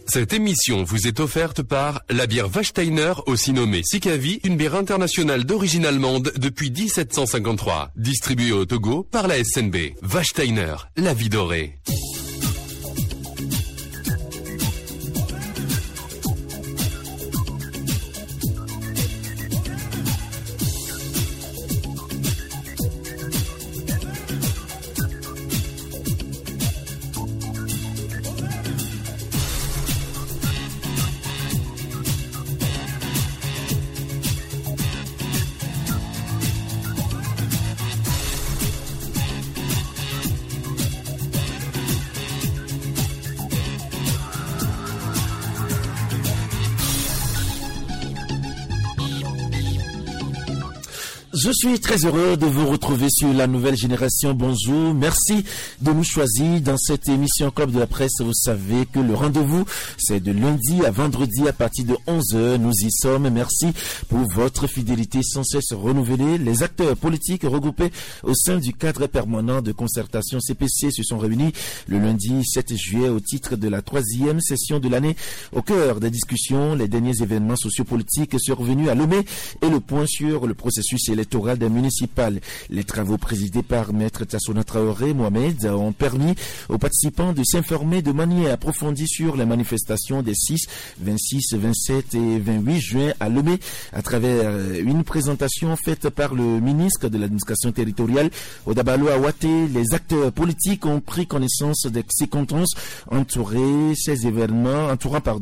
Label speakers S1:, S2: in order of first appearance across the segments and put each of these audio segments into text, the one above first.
S1: Cette émission vous est offerte par la bière Wachsteiner, aussi nommée Sikavi, une bière internationale d'origine allemande depuis 1753. Distribuée au Togo par la SNB. Wachsteiner, la vie dorée.
S2: Je suis très heureux de vous retrouver sur la nouvelle génération. Bonjour, merci de nous choisir dans cette émission Club de la Presse. Vous savez que le rendez-vous, c'est de lundi à vendredi à partir de 11h. Nous y sommes. Merci pour votre fidélité sans cesse renouvelée. Les acteurs politiques regroupés au sein du cadre permanent de concertation CPC se sont réunis le lundi 7 juillet au titre de la 3e session de l'année. Au cœur des discussions, les derniers événements sociopolitiques survenus à Lomé et le point sur le processus électoral des municipales. Les travaux présidés par Maître Tchassona Traoré Mohamed ont permis aux participants de s'informer de manière approfondie sur les manifestations des 6, 26, 27 et 28 juin à Lomé à travers une présentation faite par le ministre de l'administration territoriale Odabalo Awate. Les acteurs politiques ont pris connaissance des circonstances entourant ces événements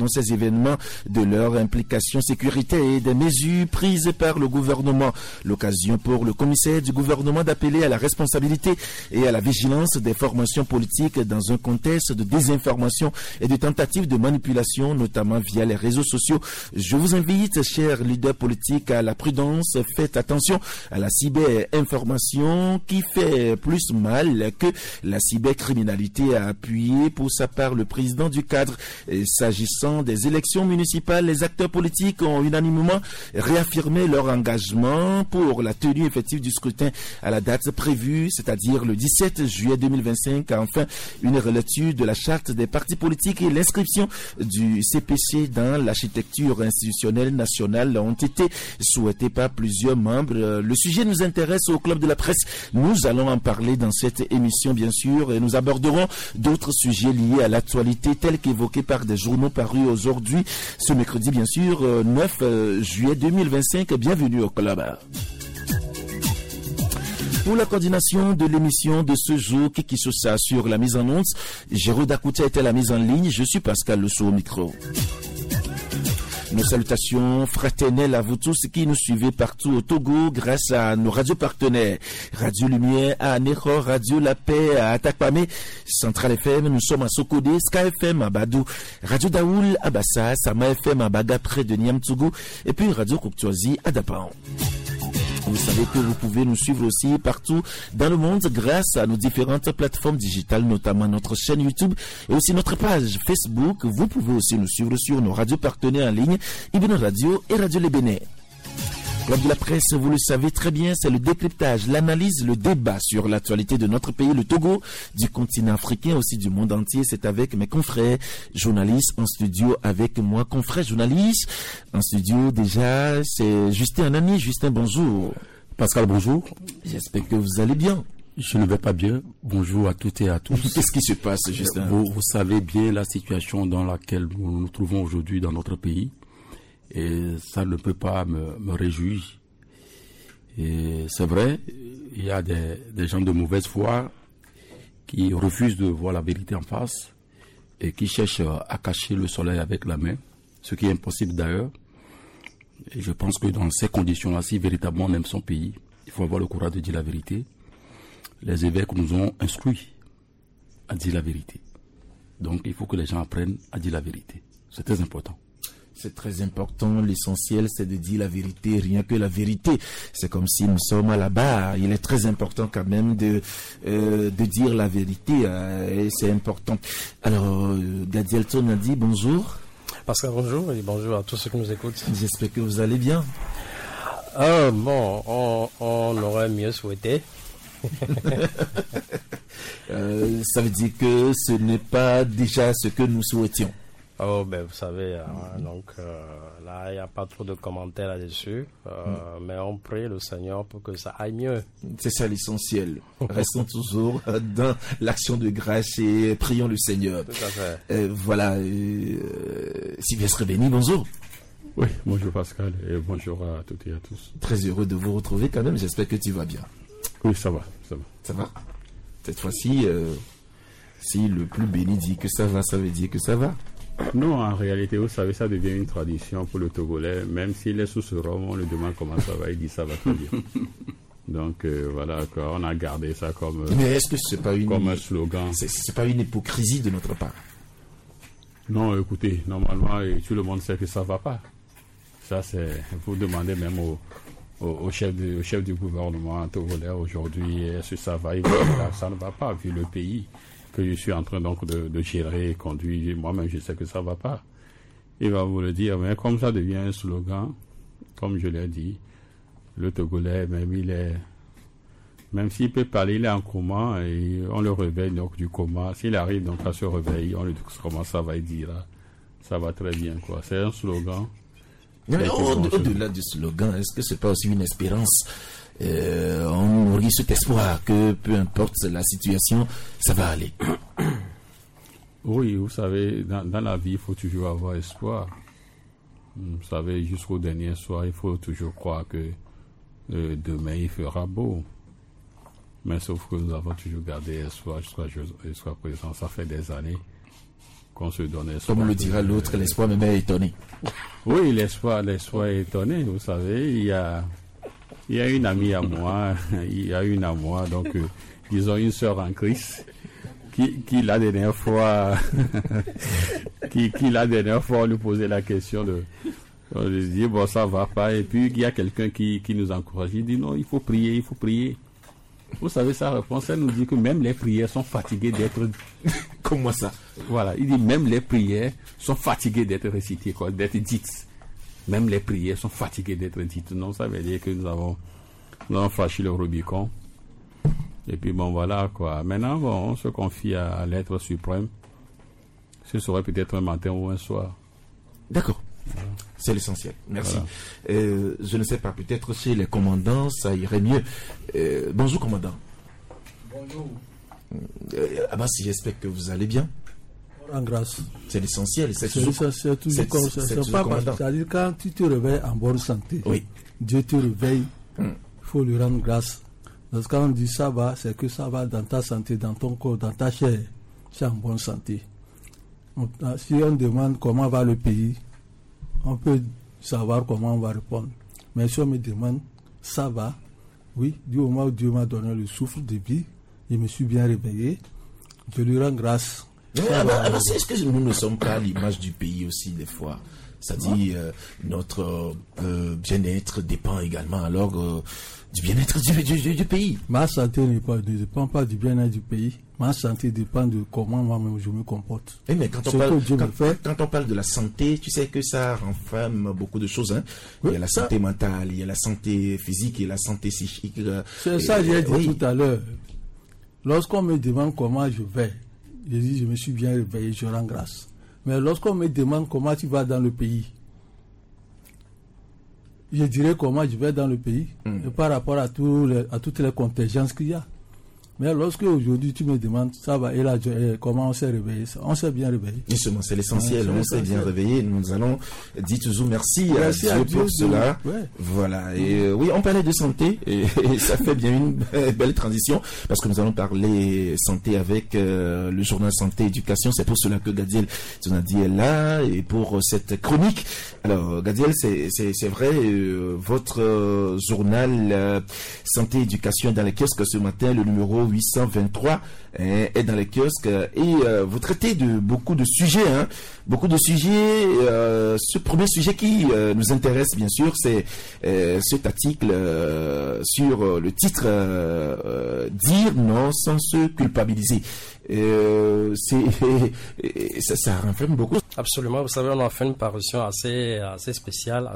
S2: de leur implication sécuritaire et des mesures prises par le gouvernement. L'occasion pour le commissaire du gouvernement d'appeler à la responsabilité et à la vigilance des formations politiques dans un contexte de désinformation et de tentatives de manipulation, notamment via les réseaux sociaux. Je vous invite, chers leaders politiques, à la prudence. Faites attention à la cyberinformation qui fait plus mal que la cybercriminalité, a appuyé pour sa part le président du cadre. Et s'agissant des élections municipales, les acteurs politiques ont unanimement réaffirmé leur engagement pour la tenue effective du scrutin à la date prévue, c'est-à-dire le 17 juillet 2025. Enfin, une relecture de la charte des partis politiques et l'inscription du CPC dans l'architecture institutionnelle nationale ont été souhaités par plusieurs membres. Le sujet nous intéresse au Club de la Presse. Nous allons en parler dans cette émission, bien sûr, et nous aborderons d'autres sujets liés à l'actualité tels qu'évoqués par des journaux parus aujourd'hui, ce mercredi, bien sûr, 9 juillet 2025. Bienvenue au Club. Pour la coordination de l'émission de ce jour, Kiki Sosa sur la mise en onde, Jérôme Dakoutia était la mise en ligne, je suis Pascal Lesso au micro. Nos salutations fraternelles à vous tous qui nous suivez partout au Togo grâce à nos radios partenaires. Radio Lumière à Néro, Radio La Paix à Atakpame, Central FM, nous sommes à Sokodé, Sky FM à Badou, Radio Daoul à Bassa, Sama FM à Baga près de Niamtougou et puis Radio Kouktoazi à Dapan. Vous savez que vous pouvez nous suivre aussi partout dans le monde grâce à nos différentes plateformes digitales, notamment notre chaîne YouTube et aussi notre page Facebook. Vous pouvez aussi nous suivre sur nos radios partenaires en ligne, Ibn Radio et Radio Les Bénin. Club de la Presse, vous le savez très bien, c'est le décryptage, l'analyse, le débat sur l'actualité de notre pays, le Togo, du continent africain, aussi du monde entier. C'est avec mes confrères journalistes en studio, avec moi, confrères journalistes en studio. Déjà, c'est Justin Anani. Justin, bonjour.
S3: Pascal, bonjour.
S2: J'espère que vous allez bien.
S3: Je ne vais pas bien. Bonjour à toutes et à tous.
S2: Qu'est-ce qui se passe, Justin?
S3: Vous savez bien la situation dans laquelle nous nous trouvons aujourd'hui dans notre pays. Et ça ne peut pas me réjouir. Et c'est vrai, il y a des gens de mauvaise foi qui refusent de voir la vérité en face et qui cherchent à cacher le soleil avec la main, ce qui est impossible d'ailleurs. Et je pense que dans ces conditions-là, si véritablement on aime son pays, il faut avoir le courage de dire la vérité. Les évêques nous ont instruits à dire la vérité. Donc il faut que les gens apprennent à dire la vérité. C'est très important.
S2: C'est très important. L'essentiel, c'est de dire la vérité, rien que la vérité. C'est comme si nous sommes à la barre. Il est très important quand même de dire la vérité. Et c'est important. Alors, Gadielton a dit bonjour.
S4: Pascal, bonjour et bonjour à tous ceux qui nous écoutent.
S2: J'espère que vous allez bien.
S4: Bon, on aurait mieux souhaité.
S2: Ça veut dire que ce n'est pas déjà ce que nous souhaitions.
S4: Oh, ben, vous savez, donc là, il n'y a pas trop de commentaires là-dessus, mais on prie le Seigneur pour que ça aille mieux.
S2: C'est ça l'essentiel. Restons toujours dans l'action de grâce et prions le Seigneur.
S4: Tout à fait.
S2: Voilà, Sylvestre Béni, bonjour.
S3: Oui, bonjour Pascal et bonjour à toutes et à tous.
S2: Très heureux de vous retrouver quand même, j'espère que tu vas bien.
S3: Oui, ça va.
S2: Ça va. Cette fois-ci, si le plus béni dit que ça va, ça veut dire que ça va.
S3: Non, en réalité, vous savez, ça devient une tradition pour le Togolais. Même s'il est sous ce rhum, on le demande comment ça va, il dit ça va très bien. Donc voilà, on a gardé ça comme,
S2: mais est-ce que c'est pas
S3: comme un slogan.
S2: C'est pas une hypocrisie de notre part?
S3: Non, écoutez, normalement, tout le monde sait que ça va pas. Ça, c'est, vous demandez même au chef du gouvernement togolais aujourd'hui, est-ce que ça va? Il va dire, ça ne va pas, vu le pays que je suis en train donc de gérer et conduire. Moi-même, je sais que ça ne va pas. Il va vous le dire, mais comme ça devient un slogan, comme je l'ai dit, le Togolais, même s'il peut parler, il est en coma et on le réveille donc du coma. S'il arrive donc à se réveiller, on lui dit comment ça va, il dira, ça va très bien, quoi. C'est un slogan.
S2: Mais au-delà du slogan, est-ce que c'est pas aussi une espérance? On nourrit cet espoir que peu importe la situation, ça va aller.
S3: Oui, vous savez, dans la vie, il faut toujours avoir espoir. Vous savez, jusqu'au dernier soir, il faut toujours croire que demain, il fera beau. Mais sauf que nous avons toujours gardé espoir jusqu'à présent. Ça fait des années qu'on se donne espoir.
S2: Comme le dira l'autre, l'espoir me met étonné.
S3: Oui, l'espoir est étonné. Vous savez, il y a une amie à moi, donc ils ont une sœur en Christ qui la dernière fois, on lui posait la question on lui dit bon ça va pas, et puis il y a quelqu'un qui nous encourage, il dit non, il faut prier. Vous savez, sa réponse, elle nous dit que même les prières sont fatiguées d'être...
S2: Comment ça?
S3: Voilà, il dit même les prières sont fatiguées d'être récitées, d'être dites. Même les prières sont fatiguées d'être dites. Non, ça veut dire que nous avons franchi le Rubicon. Et puis bon, voilà, quoi. Maintenant, on se confie à l'être suprême. Ce serait peut-être un matin ou un soir.
S2: D'accord. Voilà. C'est l'essentiel. Merci. Voilà. Je ne sais pas, peut-être chez les commandants, ça irait mieux. Bonjour, commandant.
S5: Bonjour.
S2: Abbas, j'espère que vous allez bien.
S5: En grâce.
S2: C'est l'essentiel.
S5: C'est l'essentiel, toujours comme ça. C'est pas parce que c'est-à-dire quand tu te réveilles en bonne santé,
S2: oui.
S5: Dieu te réveille, il faut lui rendre grâce. Parce que quand on dit ça va, c'est que ça va dans ta santé, dans ton corps, dans ta chair. C'est en bonne santé. Si on demande comment va le pays, on peut savoir comment on va répondre. Mais si on me demande ça va, oui, du moment où Dieu m'a donné le souffle de vie, je me suis bien réveillé, je lui rends grâce.
S2: Est-ce que nous ne sommes pas à l'image du pays aussi des fois? C'est-à-dire notre bien-être dépend également alors du bien-être du pays.
S5: Ma santé ne dépend pas du bien-être du pays. Ma santé dépend de comment moi-même je me comporte.
S2: Oui, mais quand on parle de la santé, tu sais que ça renferme beaucoup de choses. Hein. Oui, il y a la santé mentale, il y a la santé physique et la santé psychique.
S5: C'est ça que j'ai dit tout à l'heure. Lorsqu'on me demande comment je vais, je dis je me suis bien réveillé, je rends grâce. Mais lorsqu'on me demande comment tu vas dans le pays, je dirais comment je vais dans le pays et par rapport à toutes les contingences qu'il y a. Mais lorsque aujourd'hui tu me demandes ça va et là comment on s'est réveillé, on s'est bien réveillé.
S2: Justement, c'est l'essentiel, on s'est bien réveillé. Nous allons dire toujours merci à Dieu pour cela. Ouais. Voilà. Et oui, on parlait de santé et ça fait bien une belle transition parce que nous allons parler santé avec le journal Santé Éducation. C'est pour cela que Gadiel Tonadi est là et pour cette chronique. Alors Gadiel, c'est vrai, votre journal Santé Éducation dans les kiosques ce matin, le numéro 823 est dans les kiosques et vous traitez de beaucoup de sujets. Ce premier sujet qui nous intéresse bien sûr, c'est cet article sur le titre dire non sans se culpabiliser. Ça renferme beaucoup.
S4: Absolument, vous savez, on a fait une parution assez spéciale,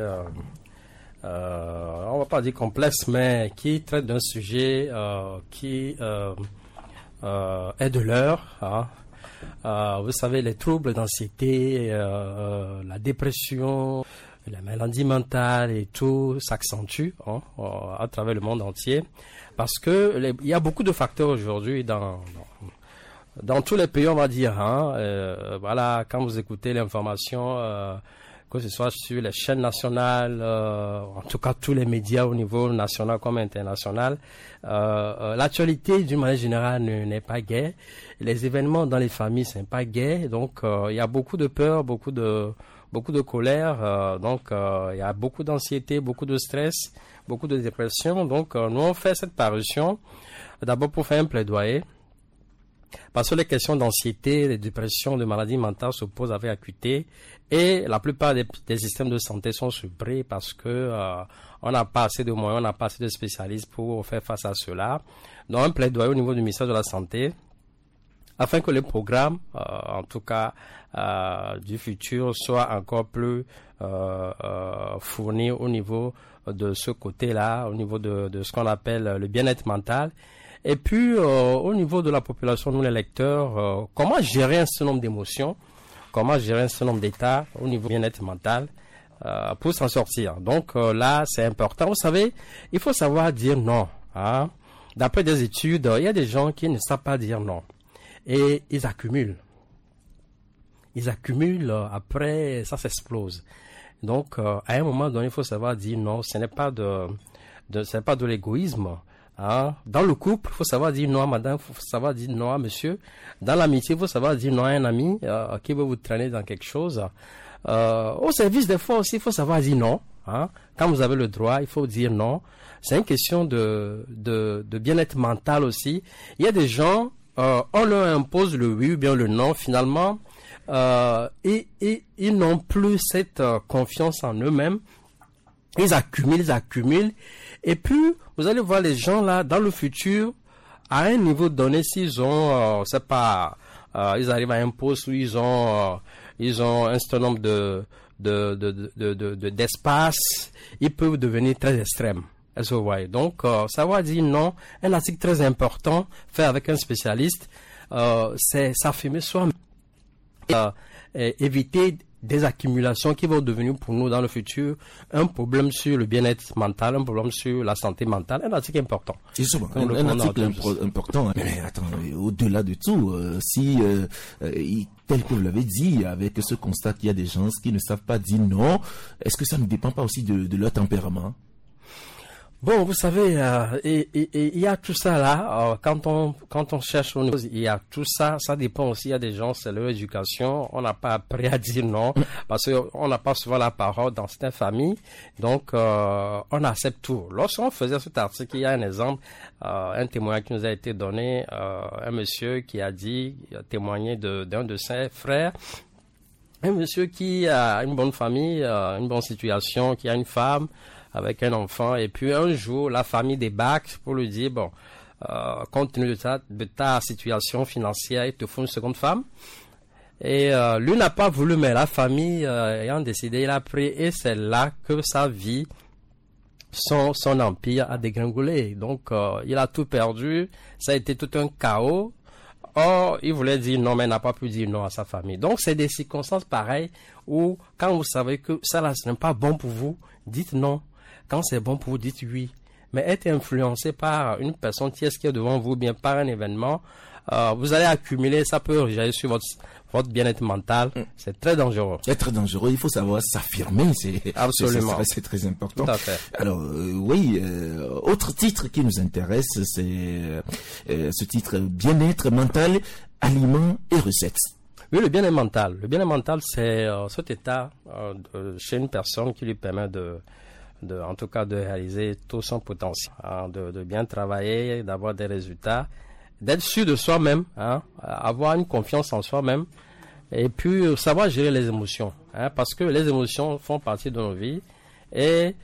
S4: on va pas dire complexe, mais qui traite d'un sujet qui est de l'heure. Hein. vous savez, les troubles d'anxiété, la dépression, la maladie mentale et tout s'accentue à travers le monde entier, parce que il y a beaucoup de facteurs aujourd'hui dans tous les pays, on va dire. Voilà, quand vous écoutez l'information, que ce soit sur les chaînes nationales, en tout cas tous les médias au niveau national comme international, l'actualité d'une manière générale n'est pas gaie. Les événements dans les familles, c'est pas gai. Donc il y a beaucoup de peur, beaucoup de colère. Donc il y a beaucoup d'anxiété, beaucoup de stress, beaucoup de dépression. Donc nous on fait cette parution d'abord pour faire un plaidoyer. Parce que les questions d'anxiété, de dépression, de maladie mentale se posent avec acuité, et la plupart des systèmes de santé sont surpris parce que on n'a pas assez de moyens, on n'a pas assez de spécialistes pour faire face à cela. Donc un plaidoyer au niveau du ministère de la Santé, afin que les programmes, en tout cas du futur, soient encore plus fournis au niveau de ce côté-là, au niveau de ce qu'on appelle le bien-être mental. Et puis, au niveau de la population, nous les lecteurs, comment gérer un certain nombre d'émotions, comment gérer un certain nombre d'états au niveau du bien-être mental pour s'en sortir. Donc là, c'est important. Vous savez, il faut savoir dire non. D'après des études, il y a des gens qui ne savent pas dire non. Et ils accumulent. Après, ça s'explose. Donc, à un moment donné, il faut savoir dire non. Ce n'est pas de l'égoïsme. Dans le couple, il faut savoir dire non à madame, il faut savoir dire non à monsieur. Dans l'amitié, il faut savoir dire non à un ami qui veut vous traîner dans quelque chose. Au service des fois aussi, il faut savoir dire non. Quand vous avez le droit, il faut dire non. C'est une question de bien-être mental aussi. Il y a des gens, on leur impose le oui ou bien le non. Finalement, ils n'ont plus cette confiance en eux-mêmes. Ils accumulent. Et puis, vous allez voir les gens là, dans le futur, à un niveau donné, s'ils ont, ils arrivent à un poste où ils ont un certain nombre d'espace, ils peuvent devenir très extrêmes. Est-ce que vous voyez? Donc, savoir dire non, un article très important, fait avec un spécialiste, c'est s'affirmer soi-même. Éviter des accumulations qui vont devenir pour nous dans le futur un problème sur le bien-être mental, un problème sur la santé mentale, un article important.
S2: Justement, un article important. Mais attends, au-delà de tout, tel que vous l'avez dit, avec ce constat qu'il y a des gens qui ne savent pas dire non, est-ce que ça ne dépend pas aussi de leur tempérament?
S4: Bon, vous savez, il y a tout ça là. Quand on cherche au niveau, il y a tout ça. Ça dépend aussi. Il y a des gens, c'est leur éducation. On n'a pas appris à dire non parce que on n'a pas souvent la parole dans certaines familles. Donc, on accepte tout. Lorsqu'on faisait cet article, il y a un exemple, un témoignage qui nous a été donné, un monsieur qui a témoigné d'un de ses frères. Un monsieur qui a une bonne famille, une bonne situation, qui a une femme avec un enfant, et puis un jour, la famille débarque pour lui dire, bon, compte tenu de ta situation financière, il te faut une seconde femme. Et lui n'a pas voulu, mais la famille ayant décidé, il a pris, et c'est là que sa vie, son empire a dégringolé. Donc, il a tout perdu, ça a été tout un chaos. Or, il voulait dire non, mais il n'a pas pu dire non à sa famille. Donc, c'est des circonstances pareilles où, quand vous savez que ça là, ce n'est pas bon pour vous, dites non. Quand c'est bon pour vous, dites oui. Mais être influencé par une personne tierce qui est devant vous, bien par un événement, vous allez accumuler, ça peut rejaillir sur votre bien-être mental. C'est très dangereux.
S2: C'est très dangereux. Il faut savoir s'affirmer.
S4: Absolument.
S2: C'est très important.
S4: Tout à fait.
S2: Alors, oui, autre titre qui nous intéresse, c'est ce titre bien-être mental, aliments et recettes.
S4: Oui, le bien-être mental. Le bien-être mental, c'est cet état chez une personne qui lui permet en tout cas de réaliser tout son potentiel, de bien travailler, d'avoir des résultats, d'être sûr de soi-même, avoir une confiance en soi-même, et puis savoir gérer les émotions, parce que les émotions font partie de nos vies, et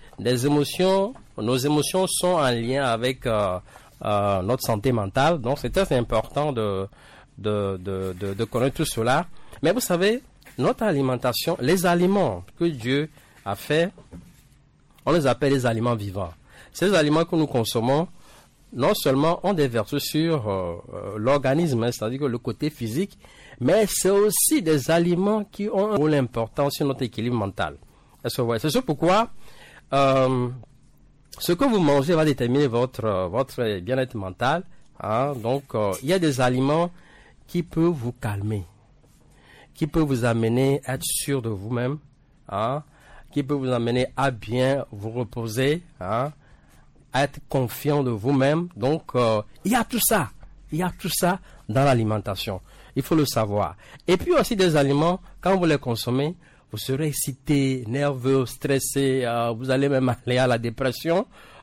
S4: nos émotions sont en lien avec notre santé mentale, donc c'est très important de connaître tout cela. Mais vous savez, notre alimentation, les aliments que Dieu a fait, on les appelle les aliments vivants. Ces aliments que nous consommons non seulement ont des vertus sur l'organisme, hein, c'est-à-dire que le côté physique, mais c'est aussi des aliments qui ont un rôle important sur notre équilibre mental. C'est ça pourquoi ce que vous mangez va déterminer votre bien-être mental. Hein. Donc, il y a des aliments qui peuvent vous calmer, qui peuvent vous amener à être sûr de vous-même, hein, qui peuvent vous amener à bien vous reposer, hein, à être confiant de vous-même. Donc, il y a tout ça. Il y a tout ça dans l'alimentation. Il faut le savoir. Et puis aussi des aliments, quand vous les consommez, vous serez excité, nerveux, stressé, vous allez même aller à la dépression.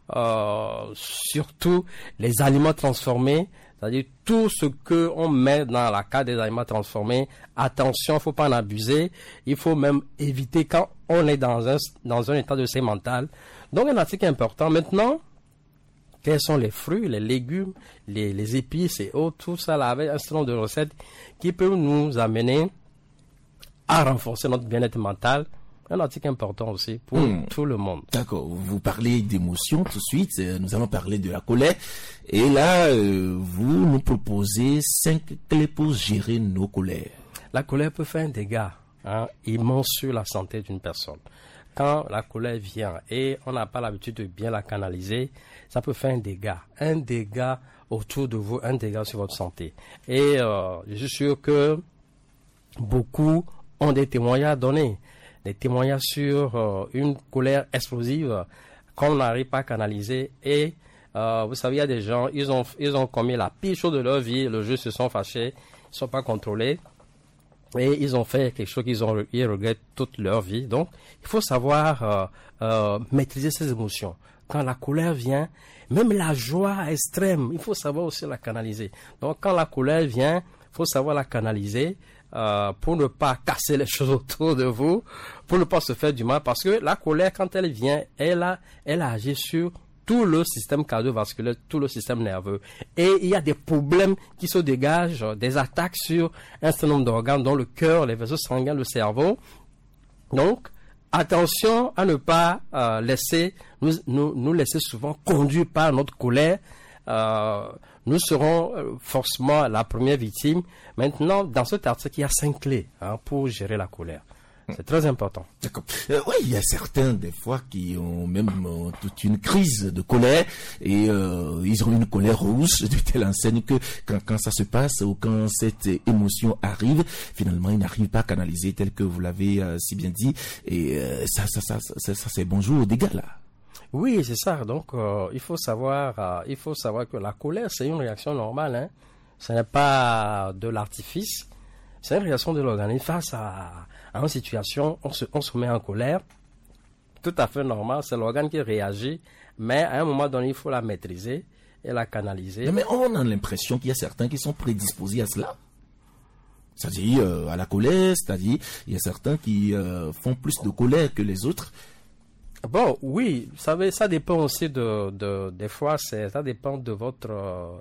S4: Surtout les aliments transformés, c'est-à-dire tout ce que on met dans la carte des aliments transformés. Attention, il ne faut pas en abuser. Il faut même éviter quand on est dans un état de santé mentale. Donc un article important. Maintenant, quels sont les fruits, les légumes, les épices et autres, tout ça là, avec un certain nombre de recettes qui peuvent nous amener à renforcer notre bien-être mental. Un article important aussi pour tout le monde.
S2: D'accord. Vous parlez d'émotions tout de suite. Nous allons parler de la colère. Et là, vous nous proposez 5 clés pour gérer nos colères.
S4: La colère peut faire un dégât immense sur la santé d'une personne. Quand la colère vient et on n'a pas l'habitude de bien la canaliser, ça peut faire un dégât autour de vous, un dégât sur votre santé. Et je suis sûr que beaucoup ont des témoignages à donner. Des témoignages sur une colère explosive qu'on n'arrive pas à canaliser. Et vous savez, il y a des gens, ils ont commis la pire chose de leur vie. Le jour, se sont fâchés, ils ne sont pas contrôlés. Et ils ont fait quelque chose qu'ils regrettent toute leur vie. Donc, il faut savoir maîtriser ses émotions. Quand la colère vient, même la joie extrême, il faut savoir aussi la canaliser. Donc, quand la colère vient, il faut savoir la canaliser. Pour ne pas casser les choses autour de vous, pour ne pas se faire du mal, parce que la colère, quand elle vient, elle agit sur tout le système cardiovasculaire, tout le système nerveux. Et il y a des problèmes qui se dégagent, des attaques sur un certain nombre d'organes, dont le cœur, les vaisseaux sanguins, le cerveau. Donc, attention à ne pas nous laisser souvent conduire par notre colère. Nous serons forcément la première victime. Maintenant, dans cet article, il y a 5 clés pour gérer la colère. C'est très important.
S2: D'accord. Oui, il y a certains, des fois, qui ont même toute une crise de colère et ils ont une colère rouge de telle enseigne que quand ça se passe ou quand cette émotion arrive, finalement, ils n'arrivent pas à canaliser tel que vous l'avez si bien dit. Et ça c'est bonjour aux dégâts, là.
S4: Oui, c'est ça. Donc, il faut savoir que la colère, c'est une réaction normale. Hein. Ce n'est pas de l'artifice. C'est une réaction de l'organisme face à une situation. On se met en colère. Tout à fait normal. C'est l'organe qui réagit. Mais à un moment donné, il faut la maîtriser et la canaliser.
S2: Mais on a l'impression qu'il y a certains qui sont prédisposés à cela. C'est-à-dire à la colère. C'est-à-dire il y a certains qui font plus de colère que les autres.
S4: Bon, oui, vous savez, ça dépend aussi des fois, ça dépend de votre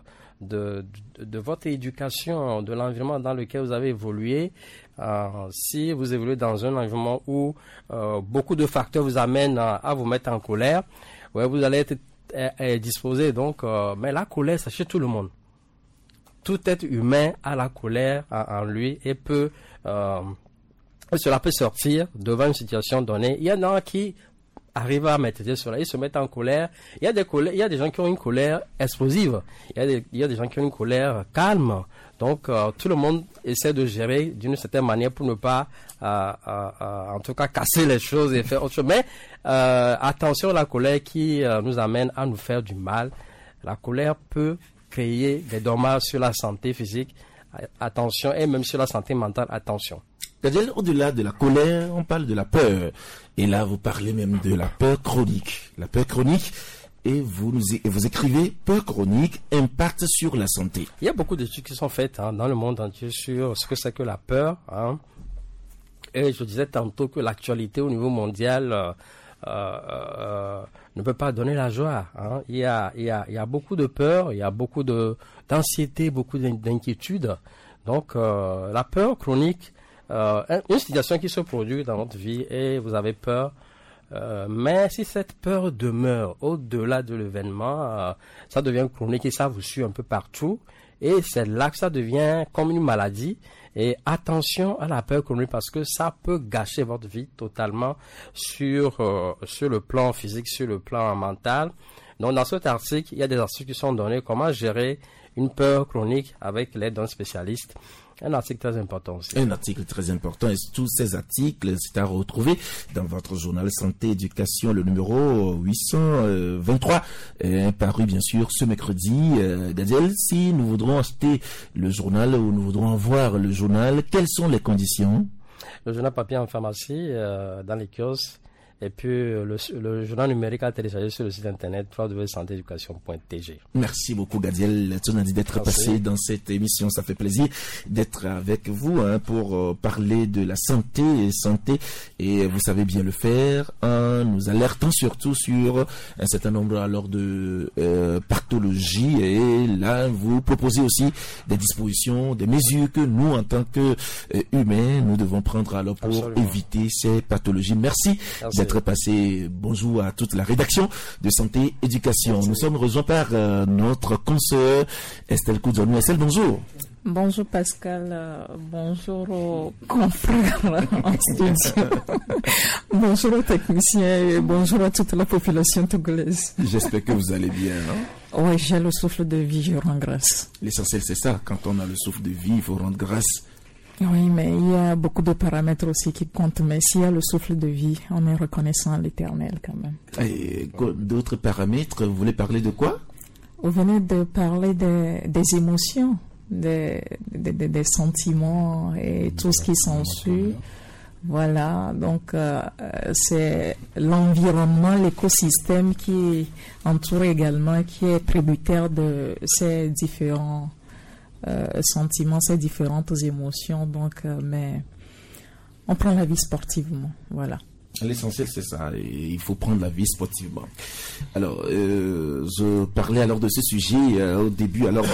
S4: éducation, de l'environnement dans lequel vous avez évolué. Si vous évoluez dans un environnement où beaucoup de facteurs vous amènent à vous mettre en colère, ouais, vous allez être disposé. Donc, mais la colère, c'est chez tout le monde. Tout être humain a la colère en lui et cela peut sortir devant une situation donnée. Il y en a qui arrivent à maîtriser cela, ils se mettent en colère. Il y a des gens qui ont une colère explosive. Il y a des gens qui ont une colère calme. Donc, tout le monde essaie de gérer d'une certaine manière pour ne pas, en tout cas, casser les choses et faire autre chose. Mais attention à la colère qui nous amène à nous faire du mal. La colère peut créer des dommages sur la santé physique. Attention, et même sur la santé mentale, attention.
S2: Gadiel, au-delà de la colère, on parle de la peur. Et là, vous parlez même de la peur chronique. La peur chronique, et vous écrivez, peur chronique, impact sur la santé.
S4: Il y a beaucoup d'études qui sont faites dans le monde entier sur ce que c'est que la peur. Et je disais tantôt que l'actualité au niveau mondial ne peut pas donner la joie. Il y a beaucoup de peur, il y a beaucoup d'anxiété, beaucoup d'inquiétude. Donc, la peur chronique, une situation qui se produit dans votre vie et vous avez peur Mais si cette peur demeure au-delà de l'événement, ça devient chronique et ça vous suit un peu partout. Et c'est là que ça devient comme une maladie. Et attention à la peur chronique parce que ça peut gâcher votre vie totalement sur le plan physique, sur le plan mental. Donc dans cet article, il y a des articles qui sont donnés comment gérer une peur chronique avec l'aide d'un spécialiste. Un article très important aussi. Un
S2: article très important et tous ces articles, c'est à retrouver dans votre journal Santé Éducation, le numéro 823, paru bien sûr ce mercredi. Gadiel, si nous voudrons acheter le journal ou nous voudrons avoir le journal, quelles sont les conditions?
S4: Le journal papier en pharmacie, dans les kiosques. Et puis le journal numérique à télécharger sur le site internet www.santeeducation.tg.
S2: Merci beaucoup Gadiel Tonadi d'être passé dans cette émission. Ça fait plaisir d'être avec vous pour parler de la santé et vous savez bien le faire en nous alertant surtout sur un certain nombre alors de pathologies et là vous proposez aussi des dispositions, des mesures que nous en tant que humains nous devons prendre alors pour éviter ces pathologies. Merci. D'être passé. Bonjour à toute la rédaction de Santé Éducation. Merci. Nous sommes rejoints par notre consoeur Estelle Koudzonou. Estelle, bonjour.
S6: Bonjour Pascal, bonjour aux confrères en studio, bonjour aux techniciens et bonjour à toute la population togolaise.
S2: J'espère que vous allez bien.
S6: Oui, j'ai le souffle de vie, je rends grâce.
S2: L'essentiel c'est ça, quand on a le souffle de vie, il faut rendre grâce.
S6: Oui, mais il y a beaucoup de paramètres aussi qui comptent. Mais s'il y a le souffle de vie, on est reconnaissant à l'Éternel quand même.
S2: Et d'autres paramètres, vous voulez parler de quoi?
S6: Vous venez de parler des émotions, des sentiments et tout ce qui s'ensuit. Voilà, donc c'est l'environnement, l'écosystème qui entoure également, qui est tributaire de ces différents sentiments, ces différentes émotions. Donc, mais on prend la vie sportivement, voilà.
S2: L'essentiel c'est ça, et il faut prendre la vie sportivement. Alors, je parlais alors de ce sujet au début alors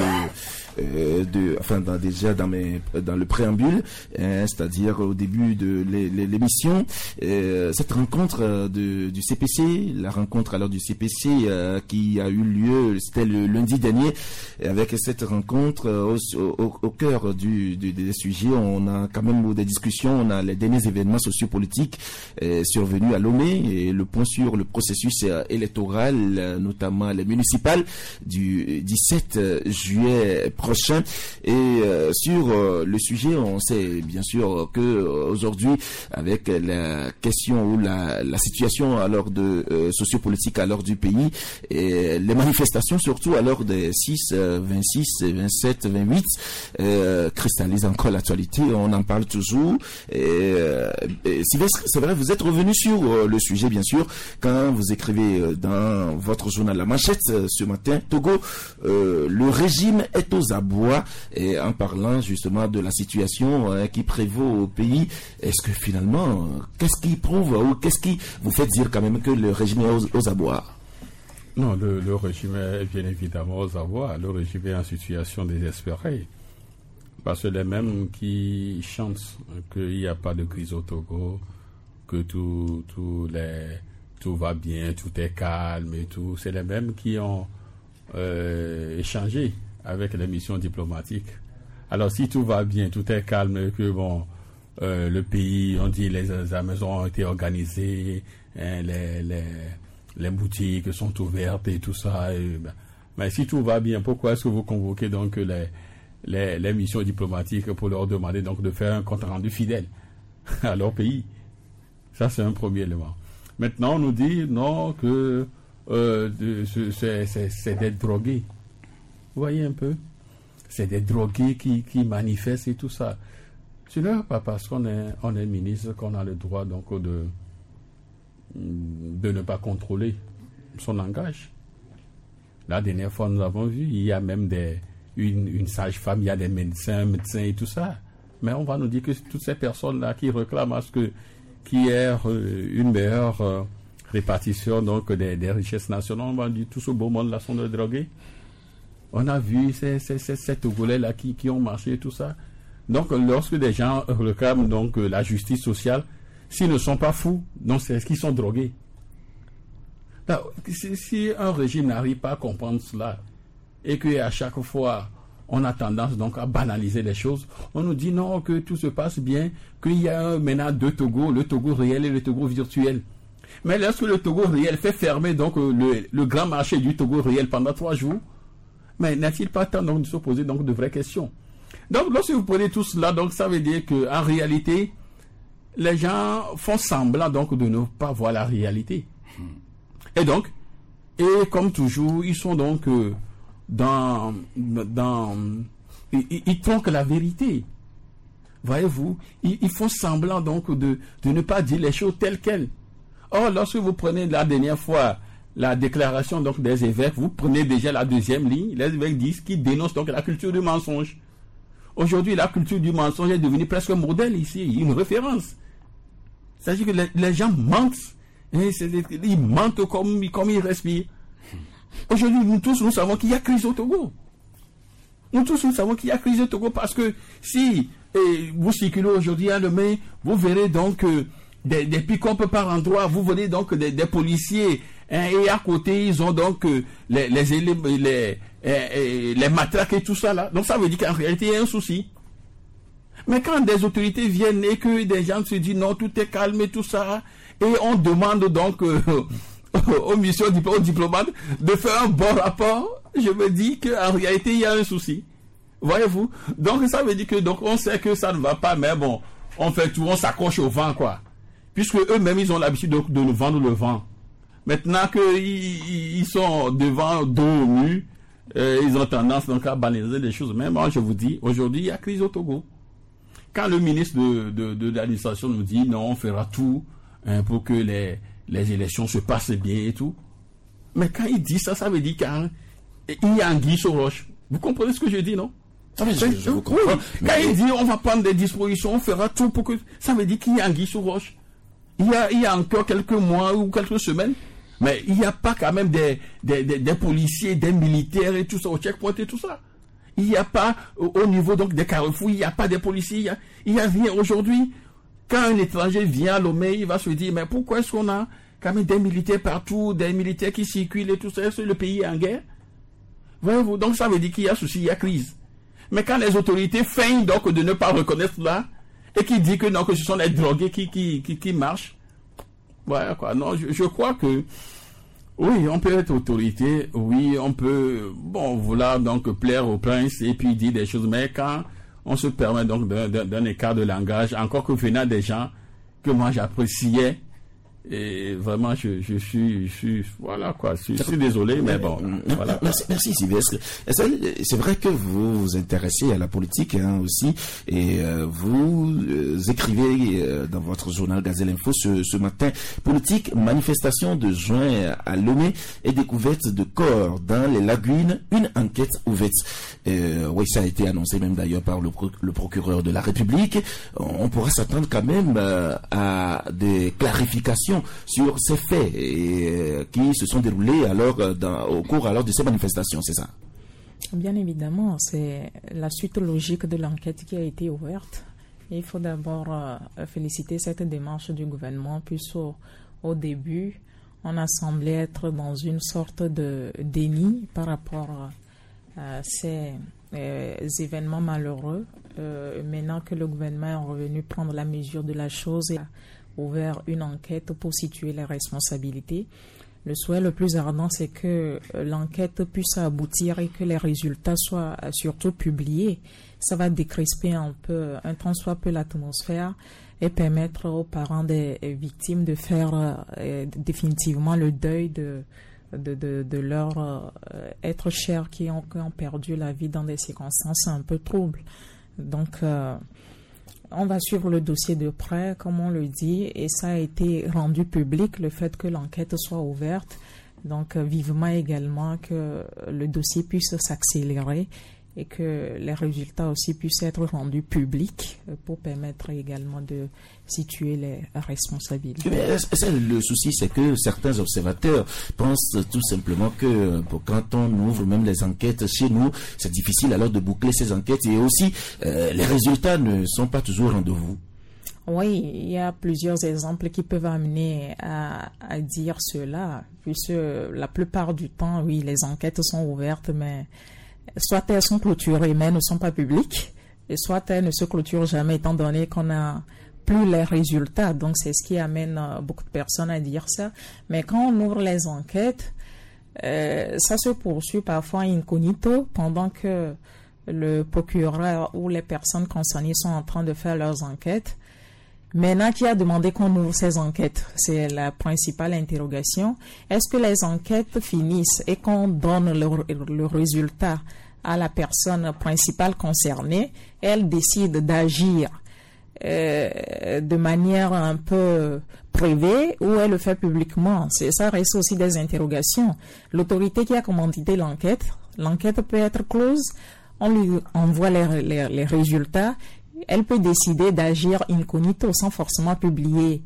S2: déjà dans le préambule, c'est-à-dire au début de l'émission, cette rencontre du CPC, la rencontre alors du CPC qui a eu lieu, c'était le lundi dernier. Avec cette rencontre au cœur des sujets, on a quand même eu des discussions, on a les derniers événements sociopolitiques survenus à Lomé et le point sur le processus électoral, notamment les municipales du 17 juillet prochain. Et sur le sujet, on sait bien sûr que aujourd'hui, avec la question ou la situation alors de sociopolitique alors du pays et les manifestations surtout alors des 6, 26, 27, 28 cristallisent encore l'actualité. On en parle toujours. Et c'est vrai, vous êtes revenu sur le sujet bien sûr quand vous écrivez dans votre journal La Manchette ce matin, Togo, le régime est aux abois, et en parlant justement de la situation qui prévaut au pays. Est-ce que finalement, qu'est-ce qui prouve ou qu'est-ce qui vous fait dire quand même que le régime est aux abois?
S3: Non, le régime est bien évidemment aux abois. Le régime est en situation désespérée. Parce que les mêmes qui chantent qu'il n'y a pas de crise au Togo, que tout va bien, tout est calme et tout, c'est les mêmes qui ont échangé avec les missions diplomatiques. Alors si tout va bien, tout est calme, que bon, le pays, on dit les maisons ont été organisées, hein, les boutiques sont ouvertes et tout ça. Mais si tout va bien, pourquoi est-ce que vous convoquez donc les missions diplomatiques pour leur demander donc de faire un compte rendu fidèle à leur pays? Ça, c'est un premier élément. Maintenant, on nous dit non, que c'est des drogués. Vous voyez un peu? C'est des drogués qui manifestent et tout ça. Ce n'est pas parce qu'on est ministre qu'on a le droit donc de ne pas contrôler son langage. La dernière fois, nous avons vu, il y a même une sage-femme, il y a des médecins et tout ça. Mais on va nous dire que toutes ces personnes-là qui réclament à ce qu'il y ait une meilleure répartition donc des richesses nationales, on va dire tout ce beau monde-là sont des drogués. On a vu ces Togolais-là qui ont marché et tout ça. Donc, lorsque des gens réclament donc la justice sociale,
S7: s'ils ne sont pas fous, donc c'est qu'ils sont drogués. Alors, si un régime n'arrive pas à comprendre cela, et qu'à chaque fois, on a tendance donc à banaliser les choses, on nous dit non, que tout se passe bien, qu'il y a maintenant deux Togo, le Togo réel et le Togo virtuel. Mais lorsque le Togo réel fait fermer donc le grand marché du Togo réel pendant 3 jours, mais n'a-t-il pas temps donc de se poser donc de vraies questions? Donc lorsque vous prenez tout cela, donc ça veut dire qu'en réalité, les gens font semblant donc de ne pas voir la réalité. Et donc, et comme toujours, ils sont donc ils tronquent la vérité. Voyez-vous, ils font semblant donc de ne pas dire les choses telles quelles. Or, lorsque vous prenez la dernière fois la déclaration donc des évêques, vous prenez déjà la deuxième ligne, les évêques disent qu'ils dénoncent donc la culture du mensonge. Aujourd'hui, la culture du mensonge est devenue presque un modèle ici, une référence. C'est-à-dire que les gens mentent, ils mentent comme ils respirent. Aujourd'hui, nous tous, nous savons qu'il y a crise au Togo. Nous tous, nous savons qu'il y a crise au Togo parce que si vous circulez aujourd'hui à Lomé, vous verrez donc des pick-up par endroit, vous voyez donc des policiers, et à côté, ils ont donc les matraques et tout ça là. Donc ça veut dire qu'en réalité, il y a un souci. Mais quand des autorités viennent et que des gens se disent non, tout est calme et tout ça, et on demande donc aux missions, aux diplomates de faire un bon rapport, je me dis qu'en réalité, il y a un souci. Voyez-vous? Donc ça veut dire que donc on sait que ça ne va pas, mais bon, on fait tout, on s'accroche au vent, quoi. Puisque eux-mêmes, ils ont l'habitude de nous vendre le vent. Maintenant qu'ils sont devant dos nu, ils ont tendance donc à banaliser les choses. Mais moi, je vous dis, aujourd'hui, il y a crise au Togo. Quand le ministre de l'administration nous dit non, on fera tout pour que les élections se passent bien et tout. Mais quand il dit ça, ça veut dire qu'il y a anguille sur roche. Vous comprenez ce que je dis, non?
S2: Je vous comprends.
S7: Oui. Quand il dit on va prendre des dispositions, on fera tout pour que... Ça veut dire qu'il y a anguille sur roche. Il y a encore quelques mois ou quelques semaines, mais il n'y a pas quand même des policiers, des militaires et tout ça, au checkpoint et tout ça. Il n'y a pas, au niveau donc des carrefours, il n'y a pas de policiers, il n'y a rien. Aujourd'hui, quand un étranger vient à Lomé, il va se dire, mais pourquoi est-ce qu'on a quand même des militaires partout, des militaires qui circulent et tout ça, est-ce que le pays est en guerre? Voyez-vous, donc ça veut dire qu'il y a souci, il y a crise. Mais quand les autorités feignent donc de ne pas reconnaître cela, et qui dit que non, que ce sont les drogués qui marchent, voilà quoi. Non, je crois que oui, on peut être autorité, oui, on peut, vouloir donc plaire au prince et puis dire des choses, mais quand on se permet donc d'un écart de langage, encore que venant des gens que moi j'appréciais, et vraiment je suis voilà quoi, je suis désolé, mais bon, voilà.
S2: Merci Sylvestre. C'est vrai que vous vous intéressez à la politique aussi, et vous écrivez dans votre journal Gazelle Info ce matin: politique, manifestation de juin à Lomé et découverte de corps dans les lagunes, une enquête ouverte. Oui, ça a été annoncé même d'ailleurs par le procureur de la République. On pourra s'attendre quand même à des clarifications sur ces faits qui se sont déroulés alors au cours alors de ces manifestations, c'est ça?
S6: Bien évidemment, c'est la suite logique de l'enquête qui a été ouverte. Il faut d'abord féliciter cette démarche du gouvernement, puisque au début, on a semblé être dans une sorte de déni par rapport à ces événements malheureux. Maintenant que le gouvernement est revenu prendre la mesure de la chose et a ouvert une enquête pour situer les responsabilités, le souhait le plus ardent, c'est que l'enquête puisse aboutir et que les résultats soient surtout publiés. Ça va décrisper un tant soit peu l'atmosphère et permettre aux parents des victimes de faire définitivement le deuil de leur être cher qui ont perdu la vie dans des circonstances un peu troubles. Donc, on va suivre le dossier de près, comme on le dit, et ça a été rendu public, le fait que l'enquête soit ouverte. Donc, vivement également que le dossier puisse s'accélérer et que les résultats aussi puissent être rendus publics pour permettre également de situer les responsabilités.
S2: Mais le souci, c'est que certains observateurs pensent tout simplement que quand on ouvre même les enquêtes chez nous, c'est difficile alors de boucler ces enquêtes, et aussi les résultats ne sont pas toujours au rendez-vous.
S6: Oui, il y a plusieurs exemples qui peuvent amener à dire cela, puisque la plupart du temps, oui, les enquêtes sont ouvertes, mais soit elles sont clôturées, mais elles ne sont pas publiques, et soit elles ne se clôturent jamais, étant donné qu'on a plus les résultats. Donc, c'est ce qui amène beaucoup de personnes à dire ça. Mais quand on ouvre les enquêtes, ça se poursuit parfois incognito pendant que le procureur ou les personnes concernées sont en train de faire leurs enquêtes. Maintenant, qui a demandé qu'on ouvre ces enquêtes? C'est la principale interrogation. Est-ce que les enquêtes finissent et qu'on donne le résultat à la personne principale concernée? Elle décide d'agir de manière un peu privée ou elle le fait publiquement? Ça reste aussi des interrogations. L'autorité qui a commandité l'enquête peut être close, on lui envoie les résultats. Elle peut décider d'agir incognito sans forcément publier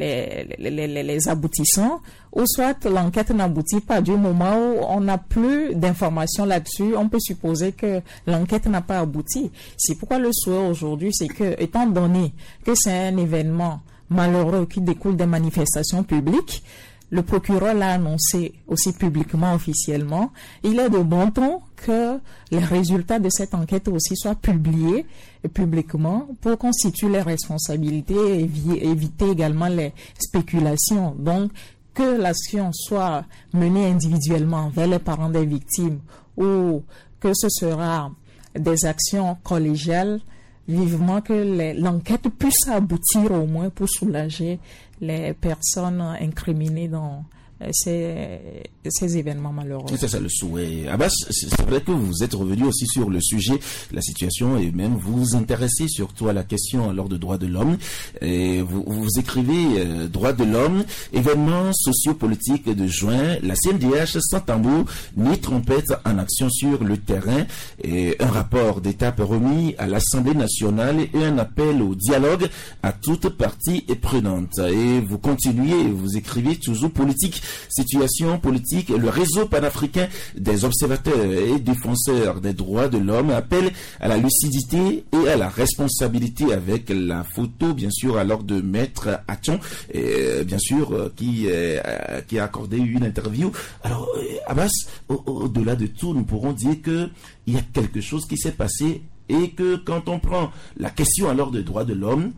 S6: les aboutissants, ou soit l'enquête n'aboutit pas. Du moment où on n'a plus d'informations là-dessus, on peut supposer que l'enquête n'a pas abouti. C'est pourquoi le souhait aujourd'hui, c'est que, étant donné que c'est un événement malheureux qui découle des manifestations publiques, le procureur l'a annoncé aussi publiquement, officiellement. Il est de bon ton que les résultats de cette enquête aussi soient publiés publiquement pour constituer les responsabilités et éviter également les spéculations. Donc, que l'action soit menée individuellement vers les parents des victimes ou que ce sera des actions collégiales, vivement que l'enquête puisse aboutir au moins pour soulager les personnes incriminées dans ces événements malheureux.
S2: C'est ça le souhait. Abbas, c'est vrai que vous êtes revenu aussi sur le sujet, la situation, et même vous vous intéressez surtout à la question alors de droits de l'homme. Et vous écrivez droits de l'homme, événements sociopolitiques de juin, la CNDH sans tambour ni trompette en action sur le terrain, et un rapport d'étape remis à l'Assemblée nationale et un appel au dialogue à toute partie prenante. Et vous continuez, vous écrivez toujours politique. Situation politique, le réseau panafricain des observateurs et défenseurs des droits de l'homme appelle à la lucidité et à la responsabilité, avec la photo bien sûr alors de Maître Attion, bien sûr qui a accordé une interview. Alors Abbas, au-delà de tout, nous pourrons dire que il y a quelque chose qui s'est passé et que quand on prend la question alors des droits de l'homme,